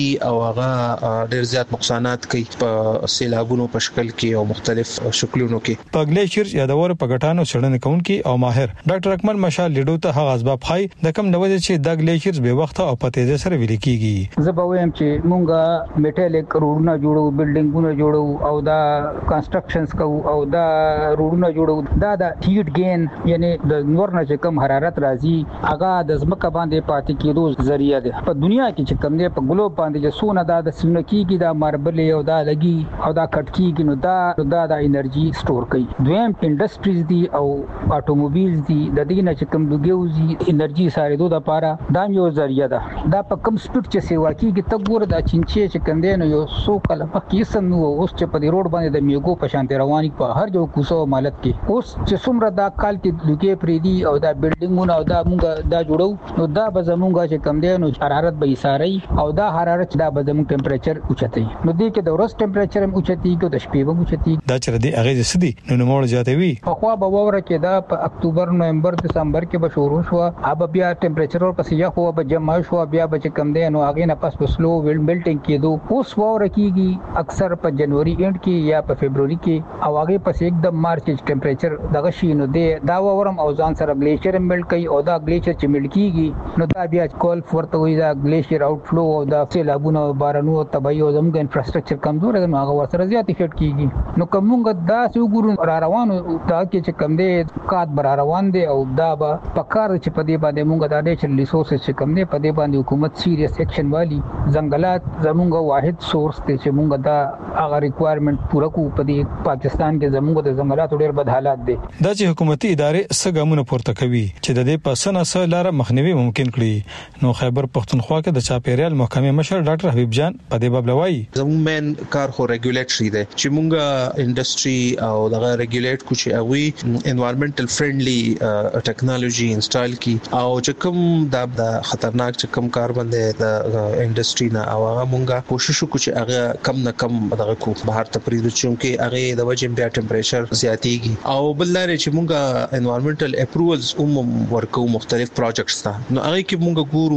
او هغه ډېر زیات نقصانات کوي په سیلابونو په شکل کې او مختلف شکلونو کې.
په ګلیشیر یادور په غټانو سړنه کوونکی او ماهر ډاکټر اکمل مشال لیډو ته هغه اسباب خای د کم نوځي چې د ګلیشیر به وخت او په تیزه سره ویل کیږي.
زه به وایم چې مونږه میټالیک روډونه جوړو بلډینګونه جوړو او دا کنسټرکشنز کوو او دا روډونه جوړو دا د هیټ گین یعنی د نور نه چې کم حرارت راځي هغه د ځمکه باندې پاتې کېدو ذریعہ ده. په دنیا کې چې کم نه په ګلوب باندې چې سونه دا د سنکیږي دا ماربل او دا لګي او دا کټکیږي نو دا دا د انرژي سٹور کوي. دویم انډستریز دي او اټوموبایلز دي د دې نه چې کم لګيوزي انرژي ساره دوه لپاره دا یو ذریعہ ده. دا په کم سپیډ چې سیوا کیږي ته ګور دا چینچې چې کندې نو یو سو کله پکې سم نو اوس چې په دې روډ باندې د میګو په شان رواني په هر یو کوڅو مالت کې اوس چې څومره دا کال کې لګي پرې دي او دا بلډینګونه او دا مونږ دا جوړو نو دا به زمونږه چې کم دی نو حرارت به ایساري او دا حرارت دا به زموږ ټمپریچر اوچتي نو دې کې د ورځ ټمپریچر هم اوچتي او د شپې هم اوچتي.
دا چې د اغیز سدي نو نموړ زیاتوي
په خو به وره کې دا په اکتوبر نومبر دسمبر کې به شروع شو اب بیا ټمپریچر ور پسې یا خو به جمع شو بیا به چې کم دی نو هغه نه پس په سلو ویل میلټینګ کېدو اوس وره کېږي اکثر په جنوري اینډ کې یا په فبرवरी کې او هغه پس एकदम مارچ ټمپریچر دغه شي نو دی دا ورم او ځان سره ګلیشر میلټ کوي او دا ګلیشر چې میلټ کیږي نو دا بیا کول ورته وي دا ګلیشر اوټ فلو او دا سیلابونه بارانو او تبعي او زموږ انفراستراکچر کمزور دی نو هغه ورسره زیات افیکټ کیږي. نو کومګه دا وګورو را روانو دا کې چې کم دی کات بر روان دی او دا به پکار چې په دې باندې مونږ د نیچرل ریسورسز چې کم دی په دې باندې حکومت سیریس ایکشن والی ځنګلات زموږ واحد سورس دی چې مونږ دا هغه ریکوایرمنت پوره کوو. په دې پاکستان کې زموږ د ځنګلاتو ډېر بد حالات دي.
دا چې حکومتي ادارې سګامونه پورته کوي چې د دې په سنه سره لار مخنیوي ممکن کړي. نو خیبر پختونخوا کې د چاپیریال محکمې مشر ډاکټر حبیب جان په دې باب لوي
زموږ مین کار خو ریګولیټری دی چې مونږه انډستری او دغه ریګولیټ کو چې هغه انوایرنمنټل فرندلی ټیکنالوژي انسټال کی او چې کوم د خطرناک چې کوم کار باندې د انډستری نه او هغه مونږه کوشش وکړو چې هغه کم نه کم دغه کو بهر ته پریږدو چې هغه د وجه بیا ټمپریچر زیاتیږي او بل لري چې مونږه انوایرنمنټل اپروولز هم ورکو مختلف پروجیکټس ته نو هغه کې مونږ ګورو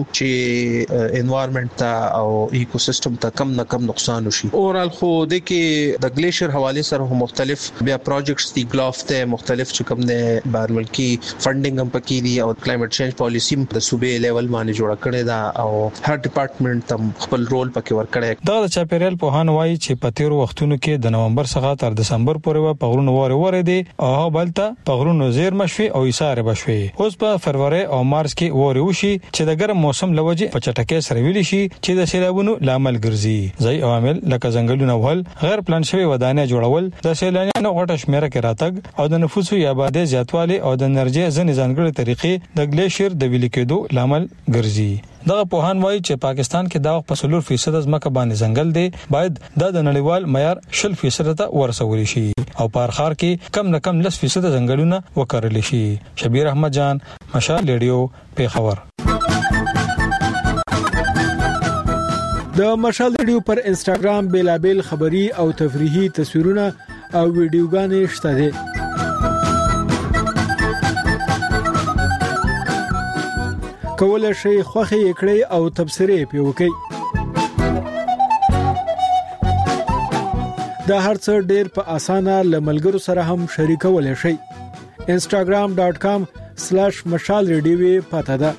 چې انوایرنمنت ته او ایکوسیستم ته کم نه کم نقصان وشي. اورال خو د کې د ګلیشر حواله سره مختلف بیا پروجیکټس دي ګلاف ته مختلف چې کوم نه بهر ملکی فندینګ هم پکې دي او کلایمټ چینج پالیسی د صوبې لیول باندې جوړ کړي دا او هر ډپارټمنټ تم خپل رول پکې ور کړی.
دا د چاپیریال په هان وایي چې په تیر وختونو کې د نومبر څخه تر دسمبر پورې په غرونو وره وره دي او بلته په غرونو زیر مشوي او ایثار بشوي. اوس په فروری او مارچ کې وره وشي چې د ګرم موسم لوجه په چټکۍ سره ویل شي چې د سیلابونو لامل ګرځي. ځای عوامل لکه ځنګلونه ول غیر پلان شوی ودانۍ جوړول د سیلانیانو غټه شمیره کې راتګ او د نفوسو یا آبادی زیاتوالی او د انرژي ځنې ځانګړي طریقې د ګلیشیر د ویل کېدو لامل ګرځي. دغه پوهان وایي چې پاکستان کې دا په سلور فیصد ځمکه باندې ځنګل دی باید د نړیوال معیار شل فیصد ته ورسول شي او په خار کې کم نه کم لس فیصد ځنګلونه وکړل شي. شبیر احمد جان مشال ریډیو پیښور.
د مشال ریډیو پر انسټاګرام بیلابل خبری او تفریحي تصویرونه او ویډیوګانې شته دي. کولای شئ خوښي کړئ او تبصرې پې وکړئ. دا هرڅه ډېر په اسانه لملګرو سره هم شریکولای شئ. instagram dot com slash مشال ریډیو پته ده.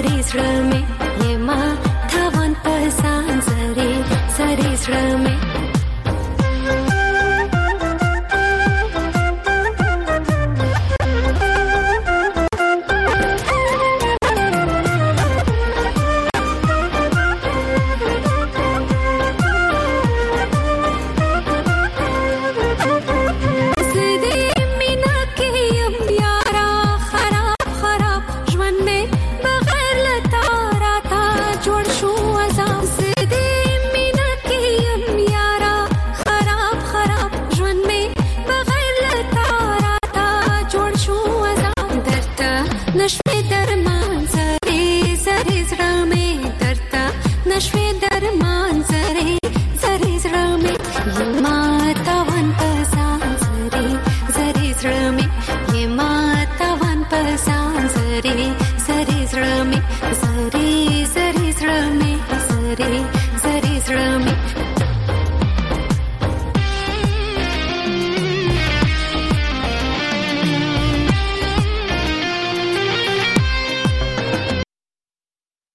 Sare, sare, sare, sare, sare,